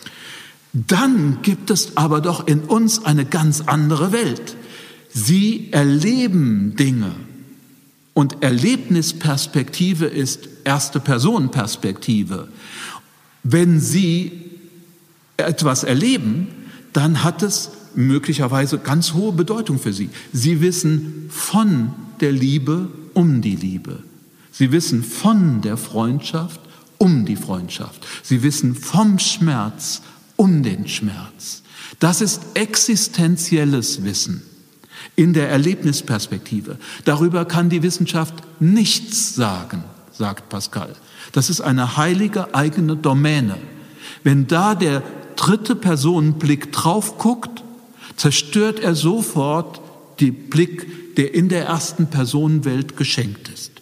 Dann gibt es aber doch in uns eine ganz andere Welt. Sie erleben Dinge. Und Erlebnisperspektive ist erste Personenperspektive. Wenn Sie etwas erleben, dann hat es möglicherweise ganz hohe Bedeutung für Sie. Sie wissen von der Liebe um die Liebe. Sie wissen von der Freundschaft um die Freundschaft. Sie wissen vom Schmerz um den Schmerz. Das ist existenzielles Wissen in der Erlebnisperspektive. Darüber kann die Wissenschaft nichts sagen, sagt Pascal. Das ist eine heilige eigene Domäne. Wenn da der dritte Personenblick drauf guckt, zerstört er sofort den Blick, der in der ersten Personenwelt geschenkt ist.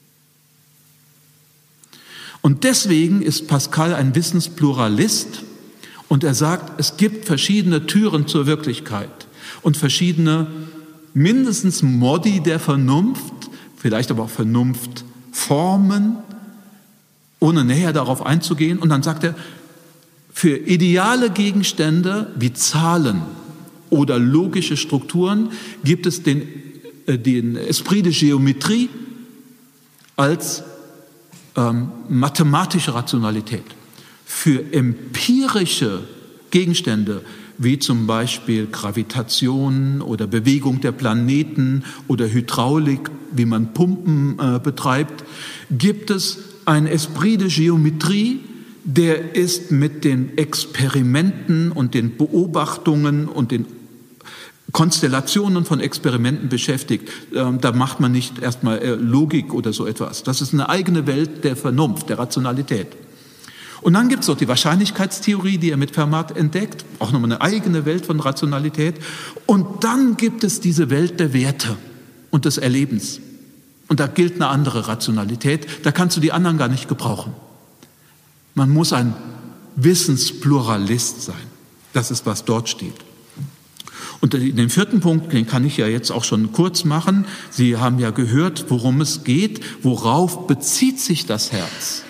Und deswegen ist Pascal ein Wissenspluralist und er sagt, es gibt verschiedene Türen zur Wirklichkeit und verschiedene mindestens Modi der Vernunft, vielleicht aber auch Vernunftformen, ohne näher darauf einzugehen. Und dann sagt er, für ideale Gegenstände wie Zahlen oder logische Strukturen gibt es den, äh, den Esprit de Géométrie als ähm, mathematische Rationalität. Für empirische Gegenstände wie zum Beispiel Gravitation oder Bewegung der Planeten oder Hydraulik, wie man Pumpen äh, betreibt, gibt es ein Esprit de Géométrie, der ist mit den Experimenten und den Beobachtungen und den Konstellationen von Experimenten beschäftigt. Da macht man nicht erstmal Logik oder so etwas. Das ist eine eigene Welt der Vernunft, der Rationalität. Und dann gibt es noch die Wahrscheinlichkeitstheorie, die er mit Fermat entdeckt, auch nochmal eine eigene Welt von Rationalität. Und dann gibt es diese Welt der Werte und des Erlebens. Und da gilt eine andere Rationalität, da kannst du die anderen gar nicht gebrauchen. Man muss ein Wissenspluralist sein. Das ist, was dort steht. Und den vierten Punkt, den kann ich ja jetzt auch schon kurz machen. Sie haben ja gehört, worum es geht. Worauf bezieht sich das Herz?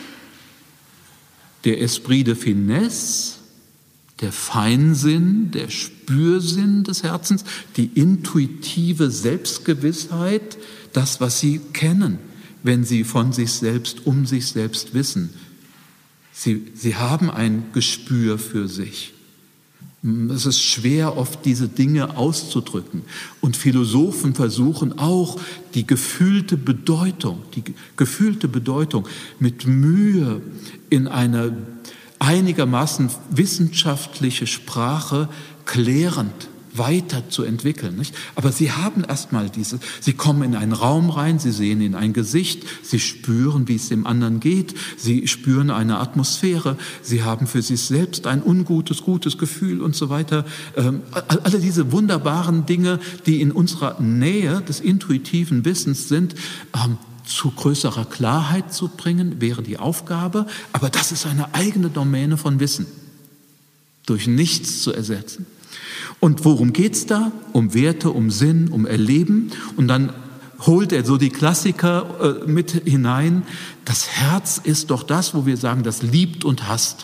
Der Esprit de Finesse, der Feinsinn, der Spürsinn des Herzens, die intuitive Selbstgewissheit, das, was Sie kennen, wenn Sie von sich selbst, um sich selbst wissen. Sie, Sie haben ein Gespür für sich. Es ist schwer, oft diese Dinge auszudrücken. Und Philosophen versuchen auch, die gefühlte Bedeutung, die gefühlte Bedeutung mit Mühe in eine einigermaßen wissenschaftliche Sprache klärend weiterzuentwickeln, nicht? Aber sie haben erstmal diese, sie kommen in einen Raum rein, sie sehen in ein Gesicht, sie spüren, wie es dem anderen geht, sie spüren eine Atmosphäre, sie haben für sich selbst ein ungutes, gutes Gefühl und so weiter. Ähm, alle diese wunderbaren Dinge, die in unserer Nähe des intuitiven Wissens sind, ähm, zu größerer Klarheit zu bringen, wäre die Aufgabe, aber das ist eine eigene Domäne von Wissen, durch nichts zu ersetzen. Und worum geht's da? Um Werte, um Sinn, um Erleben. Und dann holt er so die Klassiker äh, mit hinein. Das Herz ist doch das, wo wir sagen, das liebt und hasst.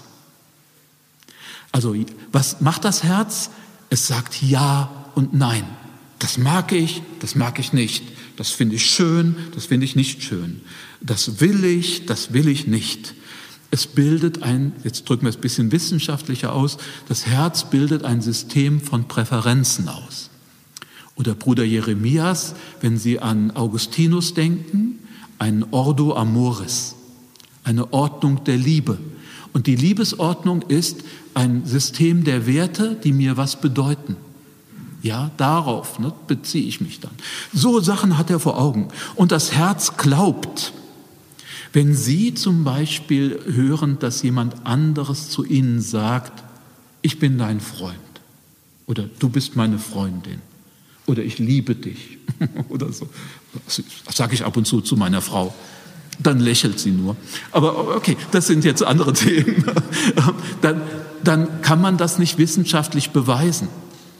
Also was macht das Herz? Es sagt Ja und Nein. Das mag ich, das mag ich nicht. Das finde ich schön, das finde ich nicht schön. Das will ich, das will ich nicht. Es bildet ein, jetzt drücken wir es ein bisschen wissenschaftlicher aus, das Herz bildet ein System von Präferenzen aus. Oder Bruder Jeremias, wenn Sie an Augustinus denken, ein Ordo Amoris, eine Ordnung der Liebe. Und die Liebesordnung ist ein System der Werte, die mir was bedeuten. Ja, darauf ne, beziehe ich mich dann. So Sachen hat er vor Augen. Und das Herz glaubt. Wenn Sie zum Beispiel hören, dass jemand anderes zu Ihnen sagt, ich bin dein Freund oder du bist meine Freundin oder ich liebe dich oder so, das sage ich ab und zu zu meiner Frau, dann lächelt sie nur. Aber okay, das sind jetzt andere Themen. Dann, dann kann man das nicht wissenschaftlich beweisen.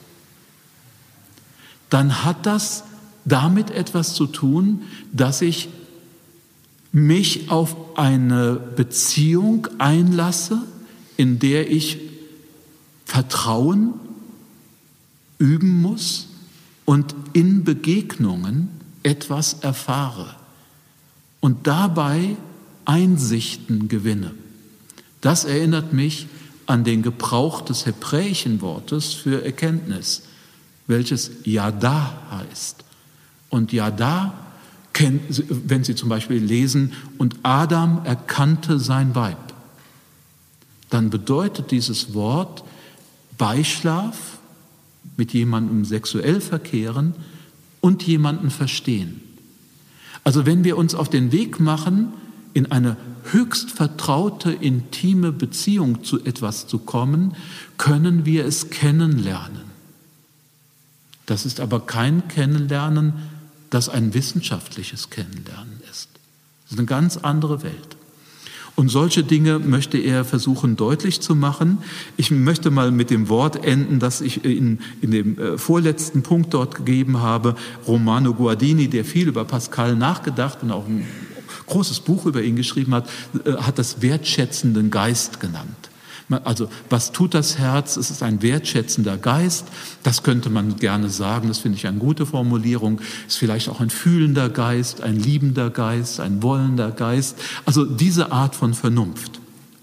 Dann hat das damit etwas zu tun, dass ich mich auf eine Beziehung einlasse, in der ich Vertrauen üben muss und in Begegnungen etwas erfahre und dabei Einsichten gewinne. Das erinnert mich an den Gebrauch des hebräischen Wortes für Erkenntnis, welches Yada heißt. Und Yada, wenn Sie zum Beispiel lesen, und Adam erkannte sein Weib, dann bedeutet dieses Wort Beischlaf, mit jemandem sexuell verkehren und jemanden verstehen. Also wenn wir uns auf den Weg machen, in eine höchst vertraute, intime Beziehung zu etwas zu kommen, können wir es kennenlernen. Das ist aber kein Kennenlernen, das ein wissenschaftliches Kennenlernen ist. Das ist eine ganz andere Welt. Und solche Dinge möchte er versuchen deutlich zu machen. Ich möchte mal mit dem Wort enden, das ich in, in dem äh, vorletzten Punkt dort gegeben habe. Romano Guardini, der viel über Pascal nachgedacht und auch ein großes Buch über ihn geschrieben hat, äh, hat das wertschätzenden Geist genannt. Also was tut das Herz? Es ist ein wertschätzender Geist. Das könnte man gerne sagen. Das finde ich eine gute Formulierung. Es ist vielleicht auch ein fühlender Geist, ein liebender Geist, ein wollender Geist. Also diese Art von Vernunft.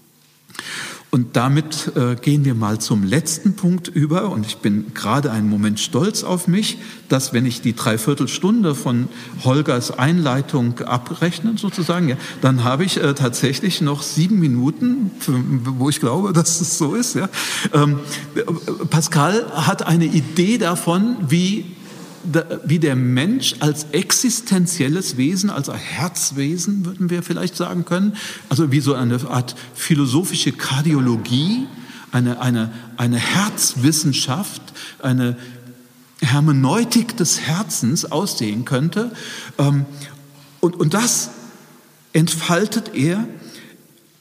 Und damit äh, gehen wir mal zum letzten Punkt über. Und ich bin gerade einen Moment stolz auf mich, dass, wenn ich die Dreiviertelstunde von Holgers Einleitung abrechne, sozusagen, ja, dann habe ich äh, tatsächlich noch sieben Minuten, für, wo ich glaube, dass es so ist. Ja. Ähm, Pascal hat eine Idee davon, wie wie der Mensch als existenzielles Wesen, als ein Herzwesen, würden wir vielleicht sagen können, also wie so eine Art philosophische Kardiologie, eine, eine, eine Herzwissenschaft, eine Hermeneutik des Herzens aussehen könnte. Und, und das entfaltet er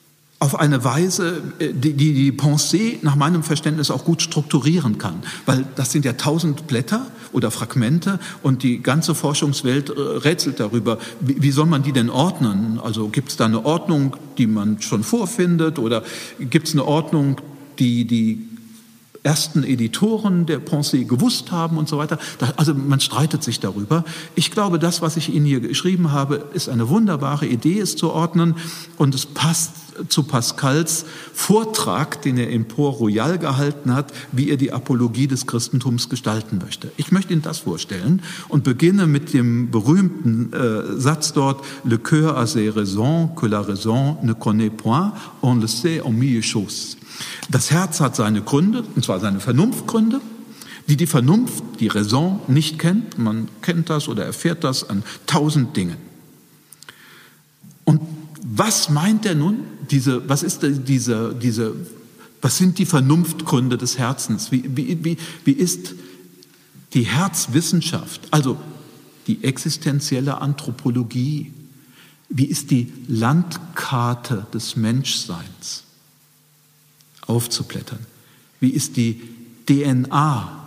auf eine Weise, die, die die Pensée nach meinem Verständnis auch gut strukturieren kann. Weil das sind ja tausend Blätter oder Fragmente und die ganze Forschungswelt rätselt darüber, wie, wie soll man die denn ordnen? Also gibt es da eine Ordnung, die man schon vorfindet, oder gibt es eine Ordnung, die die ersten Editoren der Pensée gewusst haben und so weiter. Also man streitet sich darüber. Ich glaube, das, was ich Ihnen hier geschrieben habe, ist eine wunderbare Idee, es zu ordnen, und es passt zu Pascals Vortrag, den er im Port Royal gehalten hat, wie er die Apologie des Christentums gestalten möchte. Ich möchte Ihnen das vorstellen und beginne mit dem berühmten äh, Satz dort: Le cœur a ses raisons que la raison ne connaît point, on le sait en mille choses. Das Herz hat seine Gründe, und zwar seine Vernunftgründe, die die Vernunft, die Raison, nicht kennt. Man kennt das oder erfährt das an tausend Dingen. Und was meint er nun? Diese, was ist diese, diese, was sind die Vernunftgründe des Herzens? Wie, wie, wie, wie ist die Herzwissenschaft, also die existenzielle Anthropologie? Wie ist die Landkarte des Menschseins aufzublättern? Wie ist die D N A,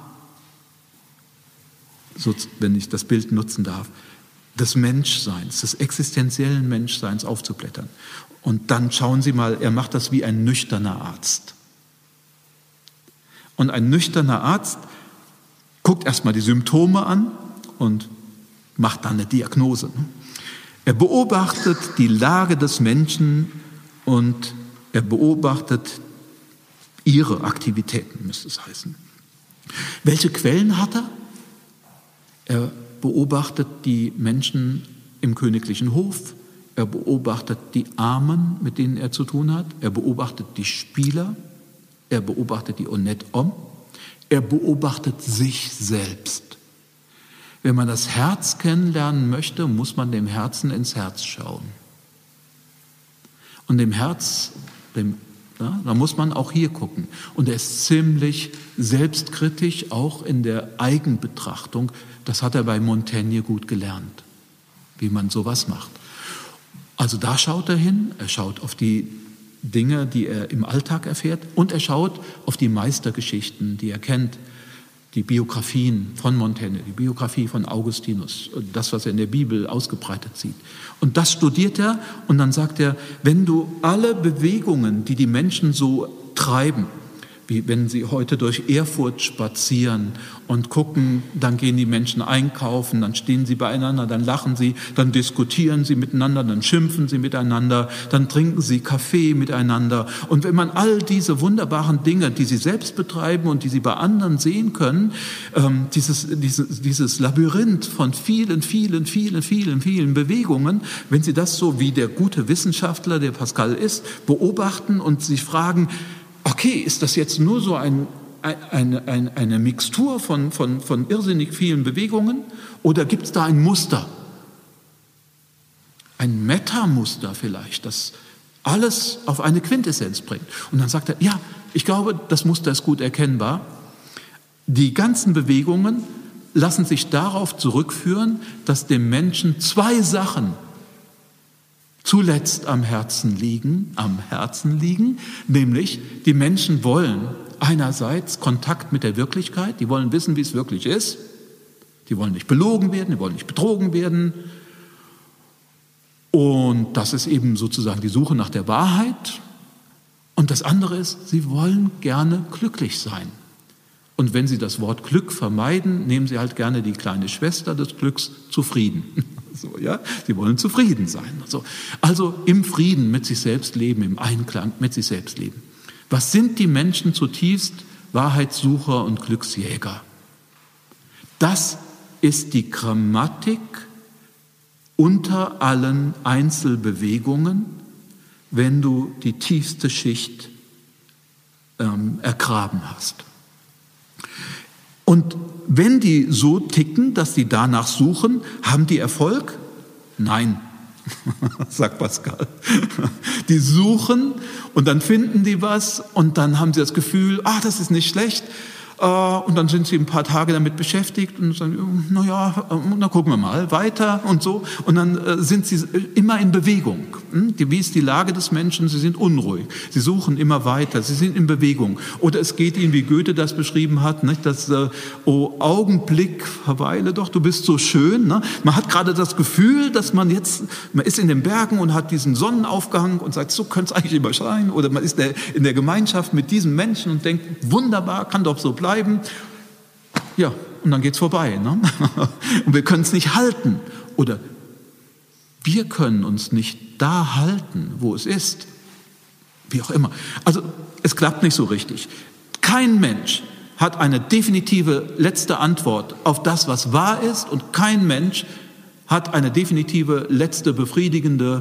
so, wenn ich das Bild nutzen darf, des Menschseins, des existenziellen Menschseins aufzublättern? Und dann schauen Sie mal, er macht das wie ein nüchterner Arzt. Und ein nüchterner Arzt guckt erstmal die Symptome an und macht dann eine Diagnose. Er beobachtet die Lage des Menschen und er beobachtet ihre Aktivitäten, müsste es heißen. Welche Quellen hat er? Er beobachtet die Menschen im königlichen Hof, er beobachtet die Armen, mit denen er zu tun hat, er beobachtet die Spieler, er beobachtet die honnête homme, er beobachtet sich selbst. Wenn man das Herz kennenlernen möchte, muss man dem Herzen ins Herz schauen. Und dem Herz, dem Ja, da muss man auch hier gucken. Und er ist ziemlich selbstkritisch, auch in der Eigenbetrachtung. Das hat er bei Montaigne gut gelernt, wie man sowas macht. Also da schaut er hin, er schaut auf die Dinge, die er im Alltag erfährt, und er schaut auf die Meistergeschichten, die er kennt, die Biografien von Montaigne, die Biografie von Augustinus, das, was er in der Bibel ausgebreitet sieht. Und das studiert er, und dann sagt er, wenn du alle Bewegungen, die die Menschen so treiben, wie wenn sie heute durch Erfurt spazieren und gucken, dann gehen die Menschen einkaufen, dann stehen sie beieinander, dann lachen sie, dann diskutieren sie miteinander, dann schimpfen sie miteinander, dann trinken sie Kaffee miteinander. Und wenn man all diese wunderbaren Dinge, die sie selbst betreiben und die sie bei anderen sehen können, ähm, dieses, dieses, dieses Labyrinth von vielen, vielen, vielen, vielen, vielen Bewegungen, wenn sie das so wie der gute Wissenschaftler, der Pascal ist, beobachten und sich fragen, okay, ist das jetzt nur so ein, eine, eine, eine Mixtur von, von, von irrsinnig vielen Bewegungen, oder gibt es da ein Muster? Ein Metamuster vielleicht, das alles auf eine Quintessenz bringt. Und dann sagt er, ja, ich glaube, das Muster ist gut erkennbar. Die ganzen Bewegungen lassen sich darauf zurückführen, dass dem Menschen zwei Sachen zuletzt am Herzen liegen, am Herzen liegen, nämlich die Menschen wollen einerseits Kontakt mit der Wirklichkeit, die wollen wissen, wie es wirklich ist, die wollen nicht belogen werden, die wollen nicht betrogen werden, und das ist eben sozusagen die Suche nach der Wahrheit. Und das andere ist, sie wollen gerne glücklich sein. Und wenn sie das Wort Glück vermeiden, nehmen sie halt gerne die kleine Schwester des Glücks, Zufrieden. So, ja? Sie wollen zufrieden sein. Also, also im Frieden mit sich selbst leben, im Einklang mit sich selbst leben. Was sind die Menschen zutiefst? Wahrheitssucher und Glücksjäger. Das ist die Grammatik unter allen Einzelbewegungen, wenn du die tiefste Schicht ähm, ergraben hast. Und wenn die so ticken, dass sie danach suchen, haben die Erfolg? Nein, sagt Pascal. Die suchen und dann finden die was und dann haben sie das Gefühl, ach, das ist nicht schlecht, Und dann sind sie ein paar Tage damit beschäftigt und sagen, naja, dann gucken wir mal weiter und so. Und dann sind sie immer in Bewegung. Wie ist die Lage des Menschen? Sie sind unruhig. Sie suchen immer weiter. Sie sind in Bewegung. Oder es geht ihnen, wie Goethe das beschrieben hat, nicht, dass, oh Augenblick, verweile doch, du bist so schön. Ne? Man hat gerade das Gefühl, dass man jetzt, man ist in den Bergen und hat diesen Sonnenaufgang und sagt, so könnte es eigentlich immer sein. Oder man ist in der Gemeinschaft mit diesem Menschen und denkt, wunderbar, kann doch so bleiben. Bleiben. Ja, und dann geht's vorbei. Ne? Und wir können es nicht halten. Oder wir können uns nicht da halten, wo es ist. Wie auch immer. Also es klappt nicht so richtig. Kein Mensch hat eine definitive letzte Antwort auf das, was wahr ist. Und kein Mensch hat eine definitive letzte befriedigende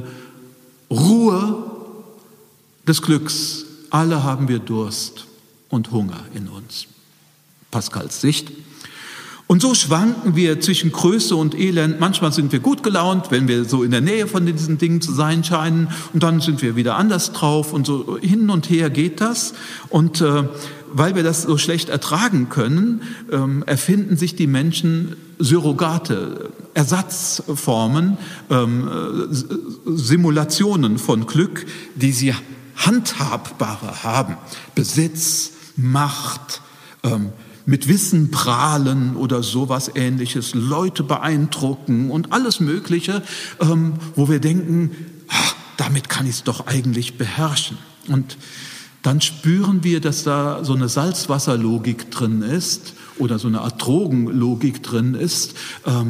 Ruhe des Glücks. Alle haben wir Durst und Hunger in uns. Pascals Sicht. Und so schwanken wir zwischen Größe und Elend. Manchmal sind wir gut gelaunt, wenn wir so in der Nähe von diesen Dingen zu sein scheinen. Und dann sind wir wieder anders drauf. Und so hin und her geht das. Und äh, weil wir das so schlecht ertragen können, ähm, erfinden sich die Menschen Surrogate, Ersatzformen, ähm, Simulationen von Glück, die sie handhabbarer haben. Besitz, Macht, ähm, mit Wissen prahlen oder sowas Ähnliches, Leute beeindrucken und alles Mögliche, ähm, wo wir denken, ach, damit kann ich es doch eigentlich beherrschen. Und dann spüren wir, dass da so eine Salzwasserlogik drin ist oder so eine Art Drogenlogik drin ist. Ähm,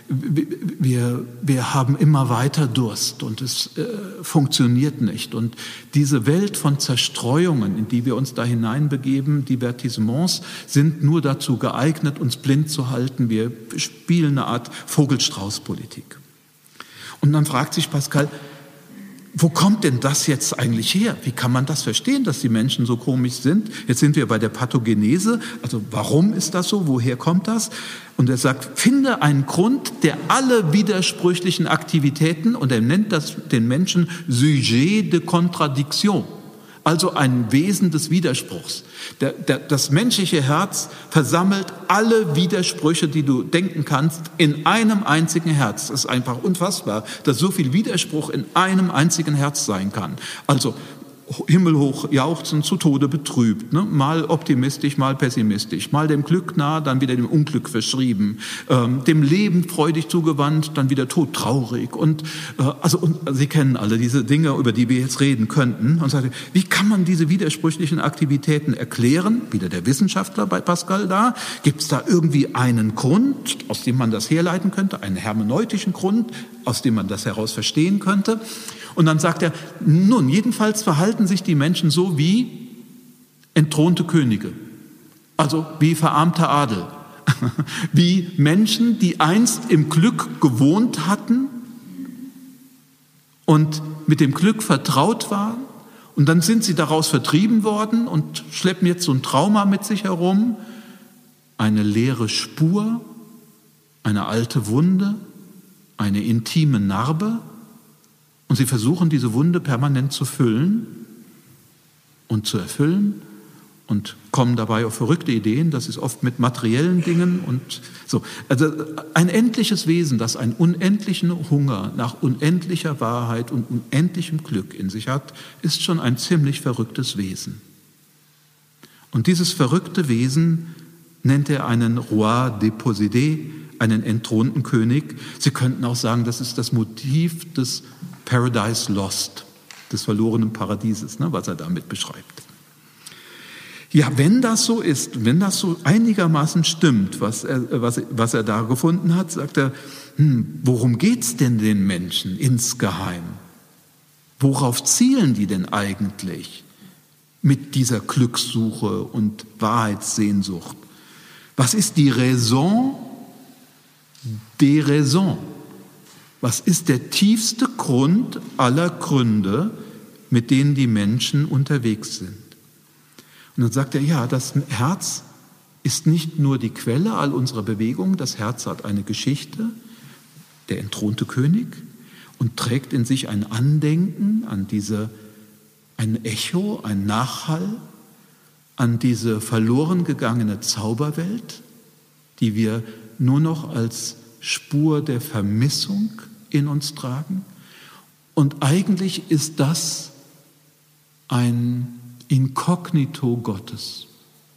Wir, wir haben immer weiter Durst und es äh, funktioniert nicht. Und diese Welt von Zerstreuungen, in die wir uns da hineinbegeben, Divertissements, sind nur dazu geeignet, uns blind zu halten. Wir spielen eine Art Vogelstrauß-Politik. Und dann fragt sich Pascal, wo kommt denn das jetzt eigentlich her? Wie kann man das verstehen, dass die Menschen so komisch sind? Jetzt sind wir bei der Pathogenese. Also warum ist das so? Woher kommt das? Und er sagt, finde einen Grund, der alle widersprüchlichen Aktivitäten, und er nennt das den Menschen Sujet de Contradiction, also ein Wesen des Widerspruchs. Der, der, das menschliche Herz versammelt alle Widersprüche, die du denken kannst, in einem einzigen Herz. Das ist einfach unfassbar, dass so viel Widerspruch in einem einzigen Herz sein kann. Also himmelhoch jauchzen, zu Tode betrübt, ne? Mal optimistisch, mal pessimistisch, mal dem Glück nah, dann wieder dem Unglück verschrieben, ähm, dem Leben freudig zugewandt, dann wieder todtraurig. Und, äh, also, und Sie kennen alle diese Dinge, über die wir jetzt reden könnten. Und sagen, wie kann man diese widersprüchlichen Aktivitäten erklären? Wieder der Wissenschaftler bei Pascal da. Gibt es da irgendwie einen Grund, aus dem man das herleiten könnte, einen hermeneutischen Grund, aus dem man das heraus verstehen könnte? Und dann sagt er, nun, jedenfalls verhalten sich die Menschen so wie entthronte Könige, also wie verarmter Adel, wie Menschen, die einst im Glück gewohnt hatten und mit dem Glück vertraut waren, und dann sind sie daraus vertrieben worden und schleppen jetzt so ein Trauma mit sich herum, eine leere Spur, eine alte Wunde, eine intime Narbe. Und sie versuchen, diese Wunde permanent zu füllen und zu erfüllen und kommen dabei auf verrückte Ideen. Das ist oft mit materiellen Dingen und so. Also ein endliches Wesen, das einen unendlichen Hunger nach unendlicher Wahrheit und unendlichem Glück in sich hat, ist schon ein ziemlich verrücktes Wesen. Und dieses verrückte Wesen nennt er einen Roi dépossédé, einen entthronten König. Sie könnten auch sagen, das ist das Motiv des Paradise Lost, des verlorenen Paradieses, ne, was er damit beschreibt. Ja, wenn das so ist, wenn das so einigermaßen stimmt, was er, was, was er da gefunden hat, sagt er, hm, worum geht's denn den Menschen insgeheim? Worauf zielen die denn eigentlich mit dieser Glückssuche und Wahrheitssehnsucht? Was ist die Raison des Raisons? Was ist der tiefste Grund aller Gründe, mit denen die Menschen unterwegs sind? Und dann sagt er, ja, das Herz ist nicht nur die Quelle all unserer Bewegungen, das Herz hat eine Geschichte, der entthronte König, und trägt in sich ein Andenken an diese, ein Echo, ein Nachhall an diese verloren gegangene Zauberwelt, die wir nur noch als Spur der Vermissung in uns tragen. Und eigentlich ist das ein Inkognito Gottes.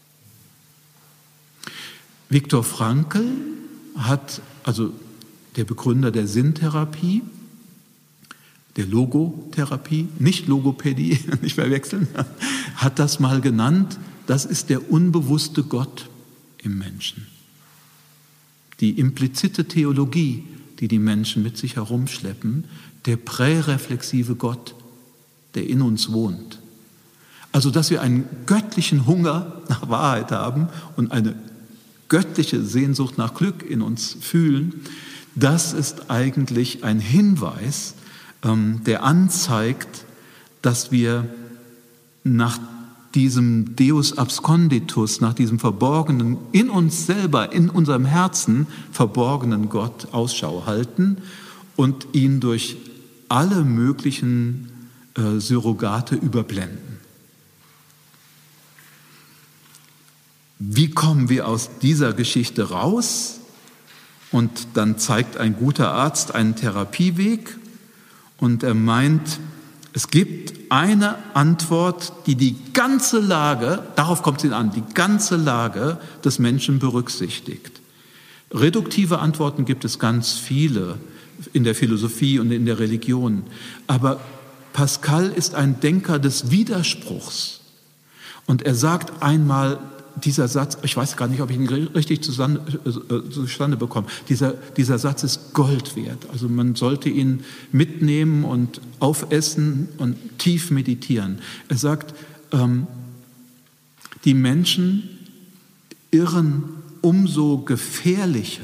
Viktor Frankl hat, also der Begründer der Sinntherapie, der Logotherapie, nicht Logopädie, nicht verwechseln, hat das mal genannt, das ist der unbewusste Gott im Menschen. Die implizite Theologie, die die Menschen mit sich herumschleppen, der präreflexive Gott, der in uns wohnt. Also, dass wir einen göttlichen Hunger nach Wahrheit haben und eine göttliche Sehnsucht nach Glück in uns fühlen, das ist eigentlich ein Hinweis, ähm, der anzeigt, dass wir nach diesem Deus absconditus, nach diesem verborgenen, in uns selber, in unserem Herzen verborgenen Gott Ausschau halten und ihn durch alle möglichen äh, Surrogate überblenden. Wie kommen wir aus dieser Geschichte raus? Und dann zeigt ein guter Arzt einen Therapieweg und er meint, es gibt eine Antwort, die die ganze Lage, darauf kommt es an, die ganze Lage des Menschen berücksichtigt. Reduktive Antworten gibt es ganz viele in der Philosophie und in der Religion. Aber Pascal ist ein Denker des Widerspruchs. Und er sagt einmal, dieser Satz, ich weiß gar nicht, ob ich ihn richtig zustande, äh, zustande bekomme, dieser, dieser Satz ist Gold wert. Also man sollte ihn mitnehmen und aufessen und tief meditieren. Er sagt, ähm, die Menschen irren umso gefährlicher,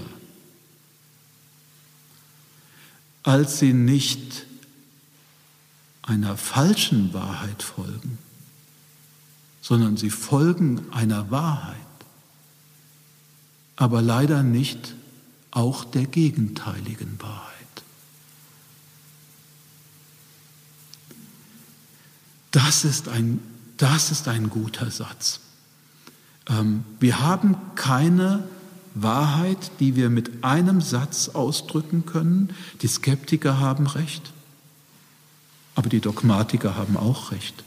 als sie nicht einer falschen Wahrheit folgen, sondern sie folgen einer Wahrheit, aber leider nicht auch der gegenteiligen Wahrheit. Das ist ein, das ist ein guter Satz. Ähm, wir haben keine Wahrheit, die wir mit einem Satz ausdrücken können. Die Skeptiker haben recht, aber die Dogmatiker haben auch recht.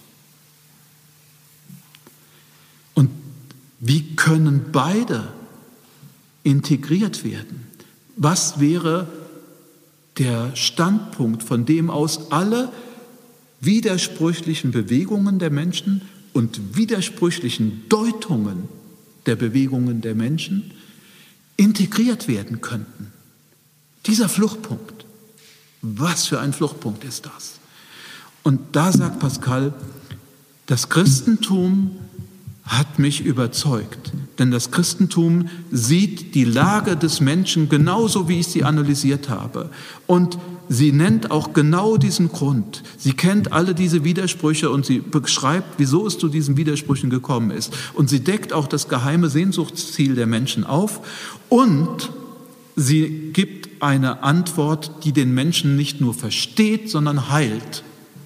Und wie können beide integriert werden? Was wäre der Standpunkt, von dem aus alle widersprüchlichen Bewegungen der Menschen und widersprüchlichen Deutungen der Bewegungen der Menschen integriert werden könnten? Dieser Fluchtpunkt, was für ein Fluchtpunkt ist das? Und da sagt Pascal, das Christentum hat mich überzeugt, denn das Christentum sieht die Lage des Menschen genauso, wie ich sie analysiert habe. Und sie nennt auch genau diesen Grund. Sie kennt alle diese Widersprüche und sie beschreibt, wieso es zu diesen Widersprüchen gekommen ist. Und sie deckt auch das geheime Sehnsuchtsziel der Menschen auf und sie gibt eine Antwort, die den Menschen nicht nur versteht, sondern heilt.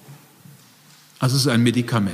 Also es ist ein Medikament.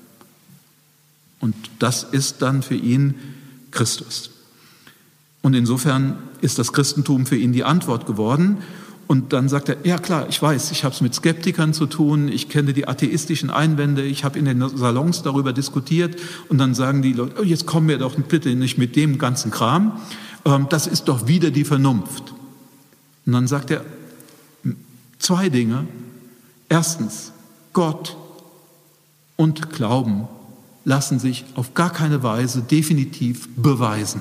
Und das ist dann für ihn Christus. Und insofern ist das Christentum für ihn die Antwort geworden. Und dann sagt er, ja klar, ich weiß, ich habe es mit Skeptikern zu tun, ich kenne die atheistischen Einwände, ich habe in den Salons darüber diskutiert. Und dann sagen die Leute, oh, jetzt kommen wir doch bitte nicht mit dem ganzen Kram, das ist doch wieder die Vernunft. Und dann sagt er zwei Dinge. Erstens, Gott und Glauben lassen sich auf gar keine Weise definitiv beweisen.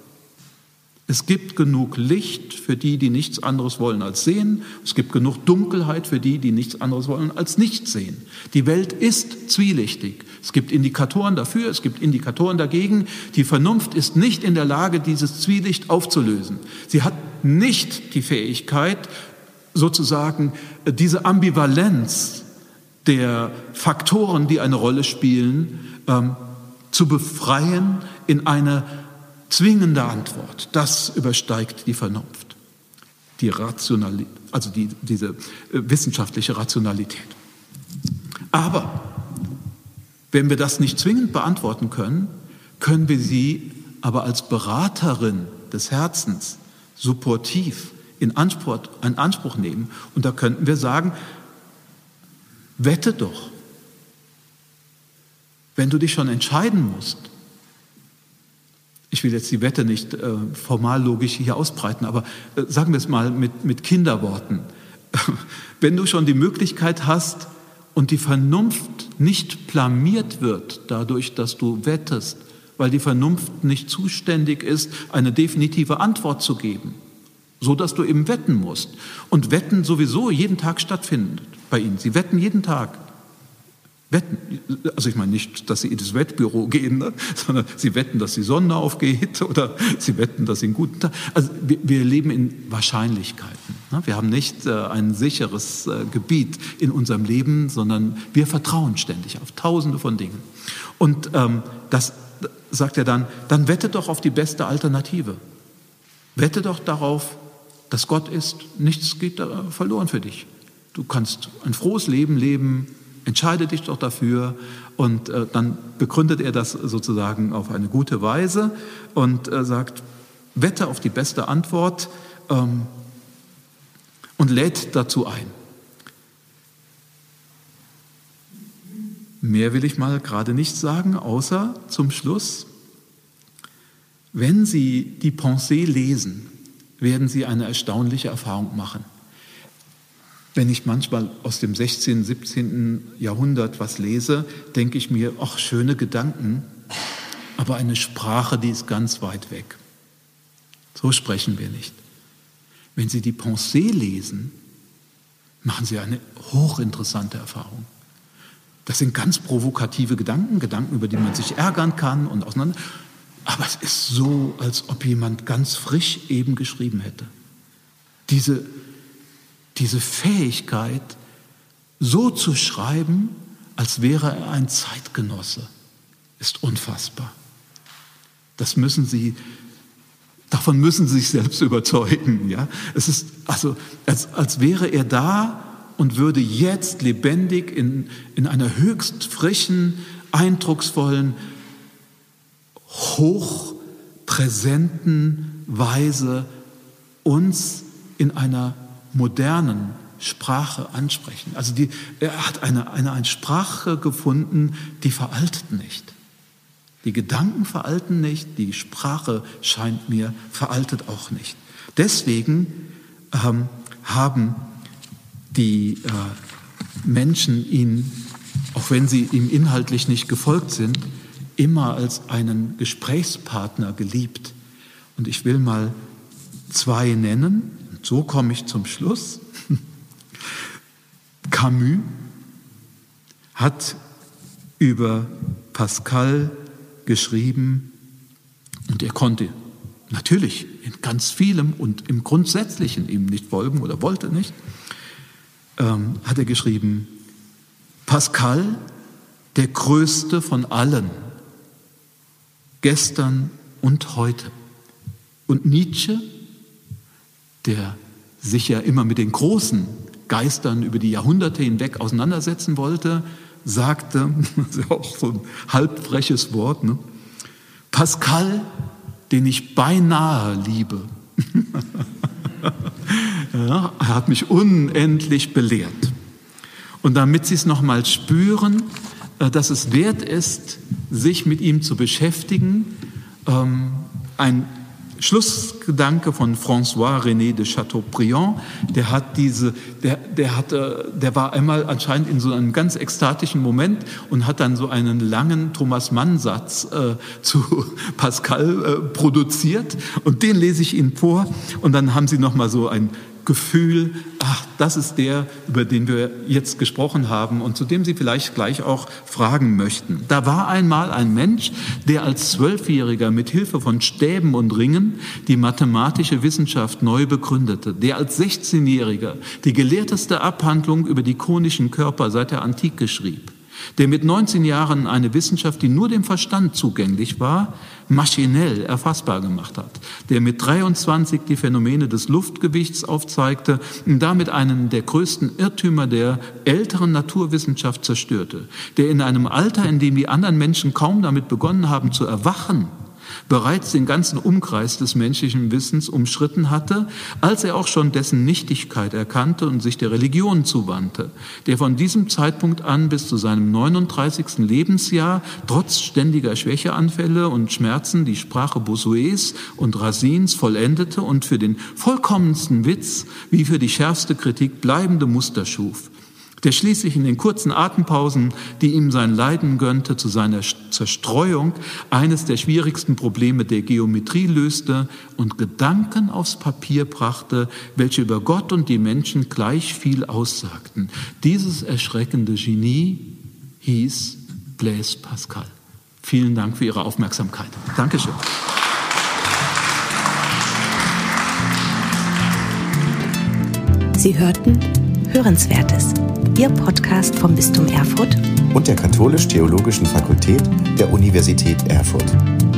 Es gibt genug Licht für die, die nichts anderes wollen als sehen. Es gibt genug Dunkelheit für die, die nichts anderes wollen als nicht sehen. Die Welt ist zwielichtig. Es gibt Indikatoren dafür, es gibt Indikatoren dagegen. Die Vernunft ist nicht in der Lage, dieses Zwielicht aufzulösen. Sie hat nicht die Fähigkeit, sozusagen diese Ambivalenz der Faktoren, die eine Rolle spielen, ähm, zu befreien in eine zwingende Antwort. Das übersteigt die Vernunft, die Rationalität, also die, diese äh, wissenschaftliche Rationalität. Aber Wenn wir das nicht zwingend beantworten können, können wir sie aber als Beraterin des Herzens supportiv in Anspruch, in Anspruch nehmen. Und da könnten wir sagen, wette doch. Wenn du dich schon entscheiden musst, ich will jetzt die Wette nicht äh, formal logisch hier ausbreiten, aber äh, sagen wir es mal mit, mit Kinderworten. Wenn du schon die Möglichkeit hast und die Vernunft nicht blamiert wird dadurch, dass du wettest, weil die Vernunft nicht zuständig ist, eine definitive Antwort zu geben, so dass du eben wetten musst. Und Wetten sowieso jeden Tag stattfinden bei ihnen. Sie wetten jeden Tag. Wetten, also ich meine nicht, dass sie ins Wettbüro gehen, ne? Sondern sie wetten, dass die Sonne aufgeht oder sie wetten, dass sie einen guten Tag. Also wir, wir leben in Wahrscheinlichkeiten. Ne? Wir haben nicht äh, ein sicheres äh, Gebiet in unserem Leben, sondern wir vertrauen ständig auf Tausende von Dingen. Und ähm, das sagt er dann, dann wette doch auf die beste Alternative. Wette doch darauf, dass Gott ist, nichts geht äh, verloren für dich. Du kannst ein frohes Leben leben. Entscheide dich doch dafür, und äh, dann begründet er das sozusagen auf eine gute Weise und äh, sagt, wette auf die beste Antwort ähm, und lädt dazu ein. Mehr will ich mal gerade nicht sagen, außer zum Schluss, wenn Sie die Pensée lesen, werden Sie eine erstaunliche Erfahrung machen. Wenn ich manchmal aus dem sechzehnten, siebzehnten Jahrhundert was lese, denke ich mir, ach, schöne Gedanken, aber eine Sprache, die ist ganz weit weg. So sprechen wir nicht. Wenn Sie die Pensée lesen, machen Sie eine hochinteressante Erfahrung. Das sind ganz provokative Gedanken, Gedanken, über die man sich ärgern kann und auseinander. Aber es ist so, als ob jemand ganz frisch eben geschrieben hätte. Diese Diese Fähigkeit, so zu schreiben, als wäre er ein Zeitgenosse, ist unfassbar. Das müssen Sie, davon müssen Sie sich selbst überzeugen. Ja? Es ist also, als, als wäre er da und würde jetzt lebendig in, in einer höchst frischen, eindrucksvollen, hochpräsenten Weise uns in einer modernen Sprache ansprechen. Also die, er hat eine, eine, eine Sprache gefunden, die veraltet nicht. Die Gedanken veralten nicht, die Sprache scheint mir veraltet auch nicht. Deswegen ähm, haben die äh, Menschen ihn, auch wenn sie ihm inhaltlich nicht gefolgt sind, immer als einen Gesprächspartner geliebt. Und ich will mal zwei nennen. So komme ich zum Schluss. Camus hat über Pascal geschrieben, und er konnte natürlich in ganz vielem und im Grundsätzlichen ihm nicht folgen oder wollte nicht, ähm, hat er geschrieben, Pascal, der größte von allen, gestern und heute. Und Nietzsche, der sich ja immer mit den großen Geistern über die Jahrhunderte hinweg auseinandersetzen wollte, sagte, das ist auch so ein halb freches Wort, ne? Pascal, den ich beinahe liebe. Ja, er hat mich unendlich belehrt. Und damit Sie es nochmal spüren, dass es wert ist, sich mit ihm zu beschäftigen, ein Schlussgedanke von François René de Chateaubriand, der hat diese, der, der hatte, der war einmal anscheinend in so einem ganz ekstatischen Moment und hat dann so einen langen Thomas-Mann-Satz äh, zu Pascal äh, produziert, und den lese ich Ihnen vor, und dann haben Sie noch mal so ein Gefühl, ach, das ist der, über den wir jetzt gesprochen haben und zu dem Sie vielleicht gleich auch fragen möchten. Da war einmal ein Mensch, der als Zwölfjähriger mit Hilfe von Stäben und Ringen die mathematische Wissenschaft neu begründete, der als Sechzehnjähriger die gelehrteste Abhandlung über die konischen Körper seit der Antike schrieb, der mit neunzehn Jahren eine Wissenschaft, die nur dem Verstand zugänglich war, maschinell erfassbar gemacht hat, der mit dreiundzwanzig die Phänomene des Luftgewichts aufzeigte und damit einen der größten Irrtümer der älteren Naturwissenschaft zerstörte, der in einem Alter, in dem die anderen Menschen kaum damit begonnen haben zu erwachen, bereits den ganzen Umkreis des menschlichen Wissens umschritten hatte, als er auch schon dessen Nichtigkeit erkannte und sich der Religion zuwandte, der von diesem Zeitpunkt an bis zu seinem neununddreißigsten Lebensjahr trotz ständiger Schwächeanfälle und Schmerzen die Sprache Bossuets und Racines vollendete und für den vollkommensten Witz wie für die schärfste Kritik bleibende Muster schuf, der schließlich in den kurzen Atempausen, die ihm sein Leiden gönnte, zu seiner Zerstreuung eines der schwierigsten Probleme der Geometrie löste und Gedanken aufs Papier brachte, welche über Gott und die Menschen gleich viel aussagten. Dieses erschreckende Genie hieß Blaise Pascal. Vielen Dank für Ihre Aufmerksamkeit. Dankeschön. Sie hörten Hörenswertes, Ihr Podcast vom Bistum Erfurt und der Katholisch-Theologischen Fakultät der Universität Erfurt.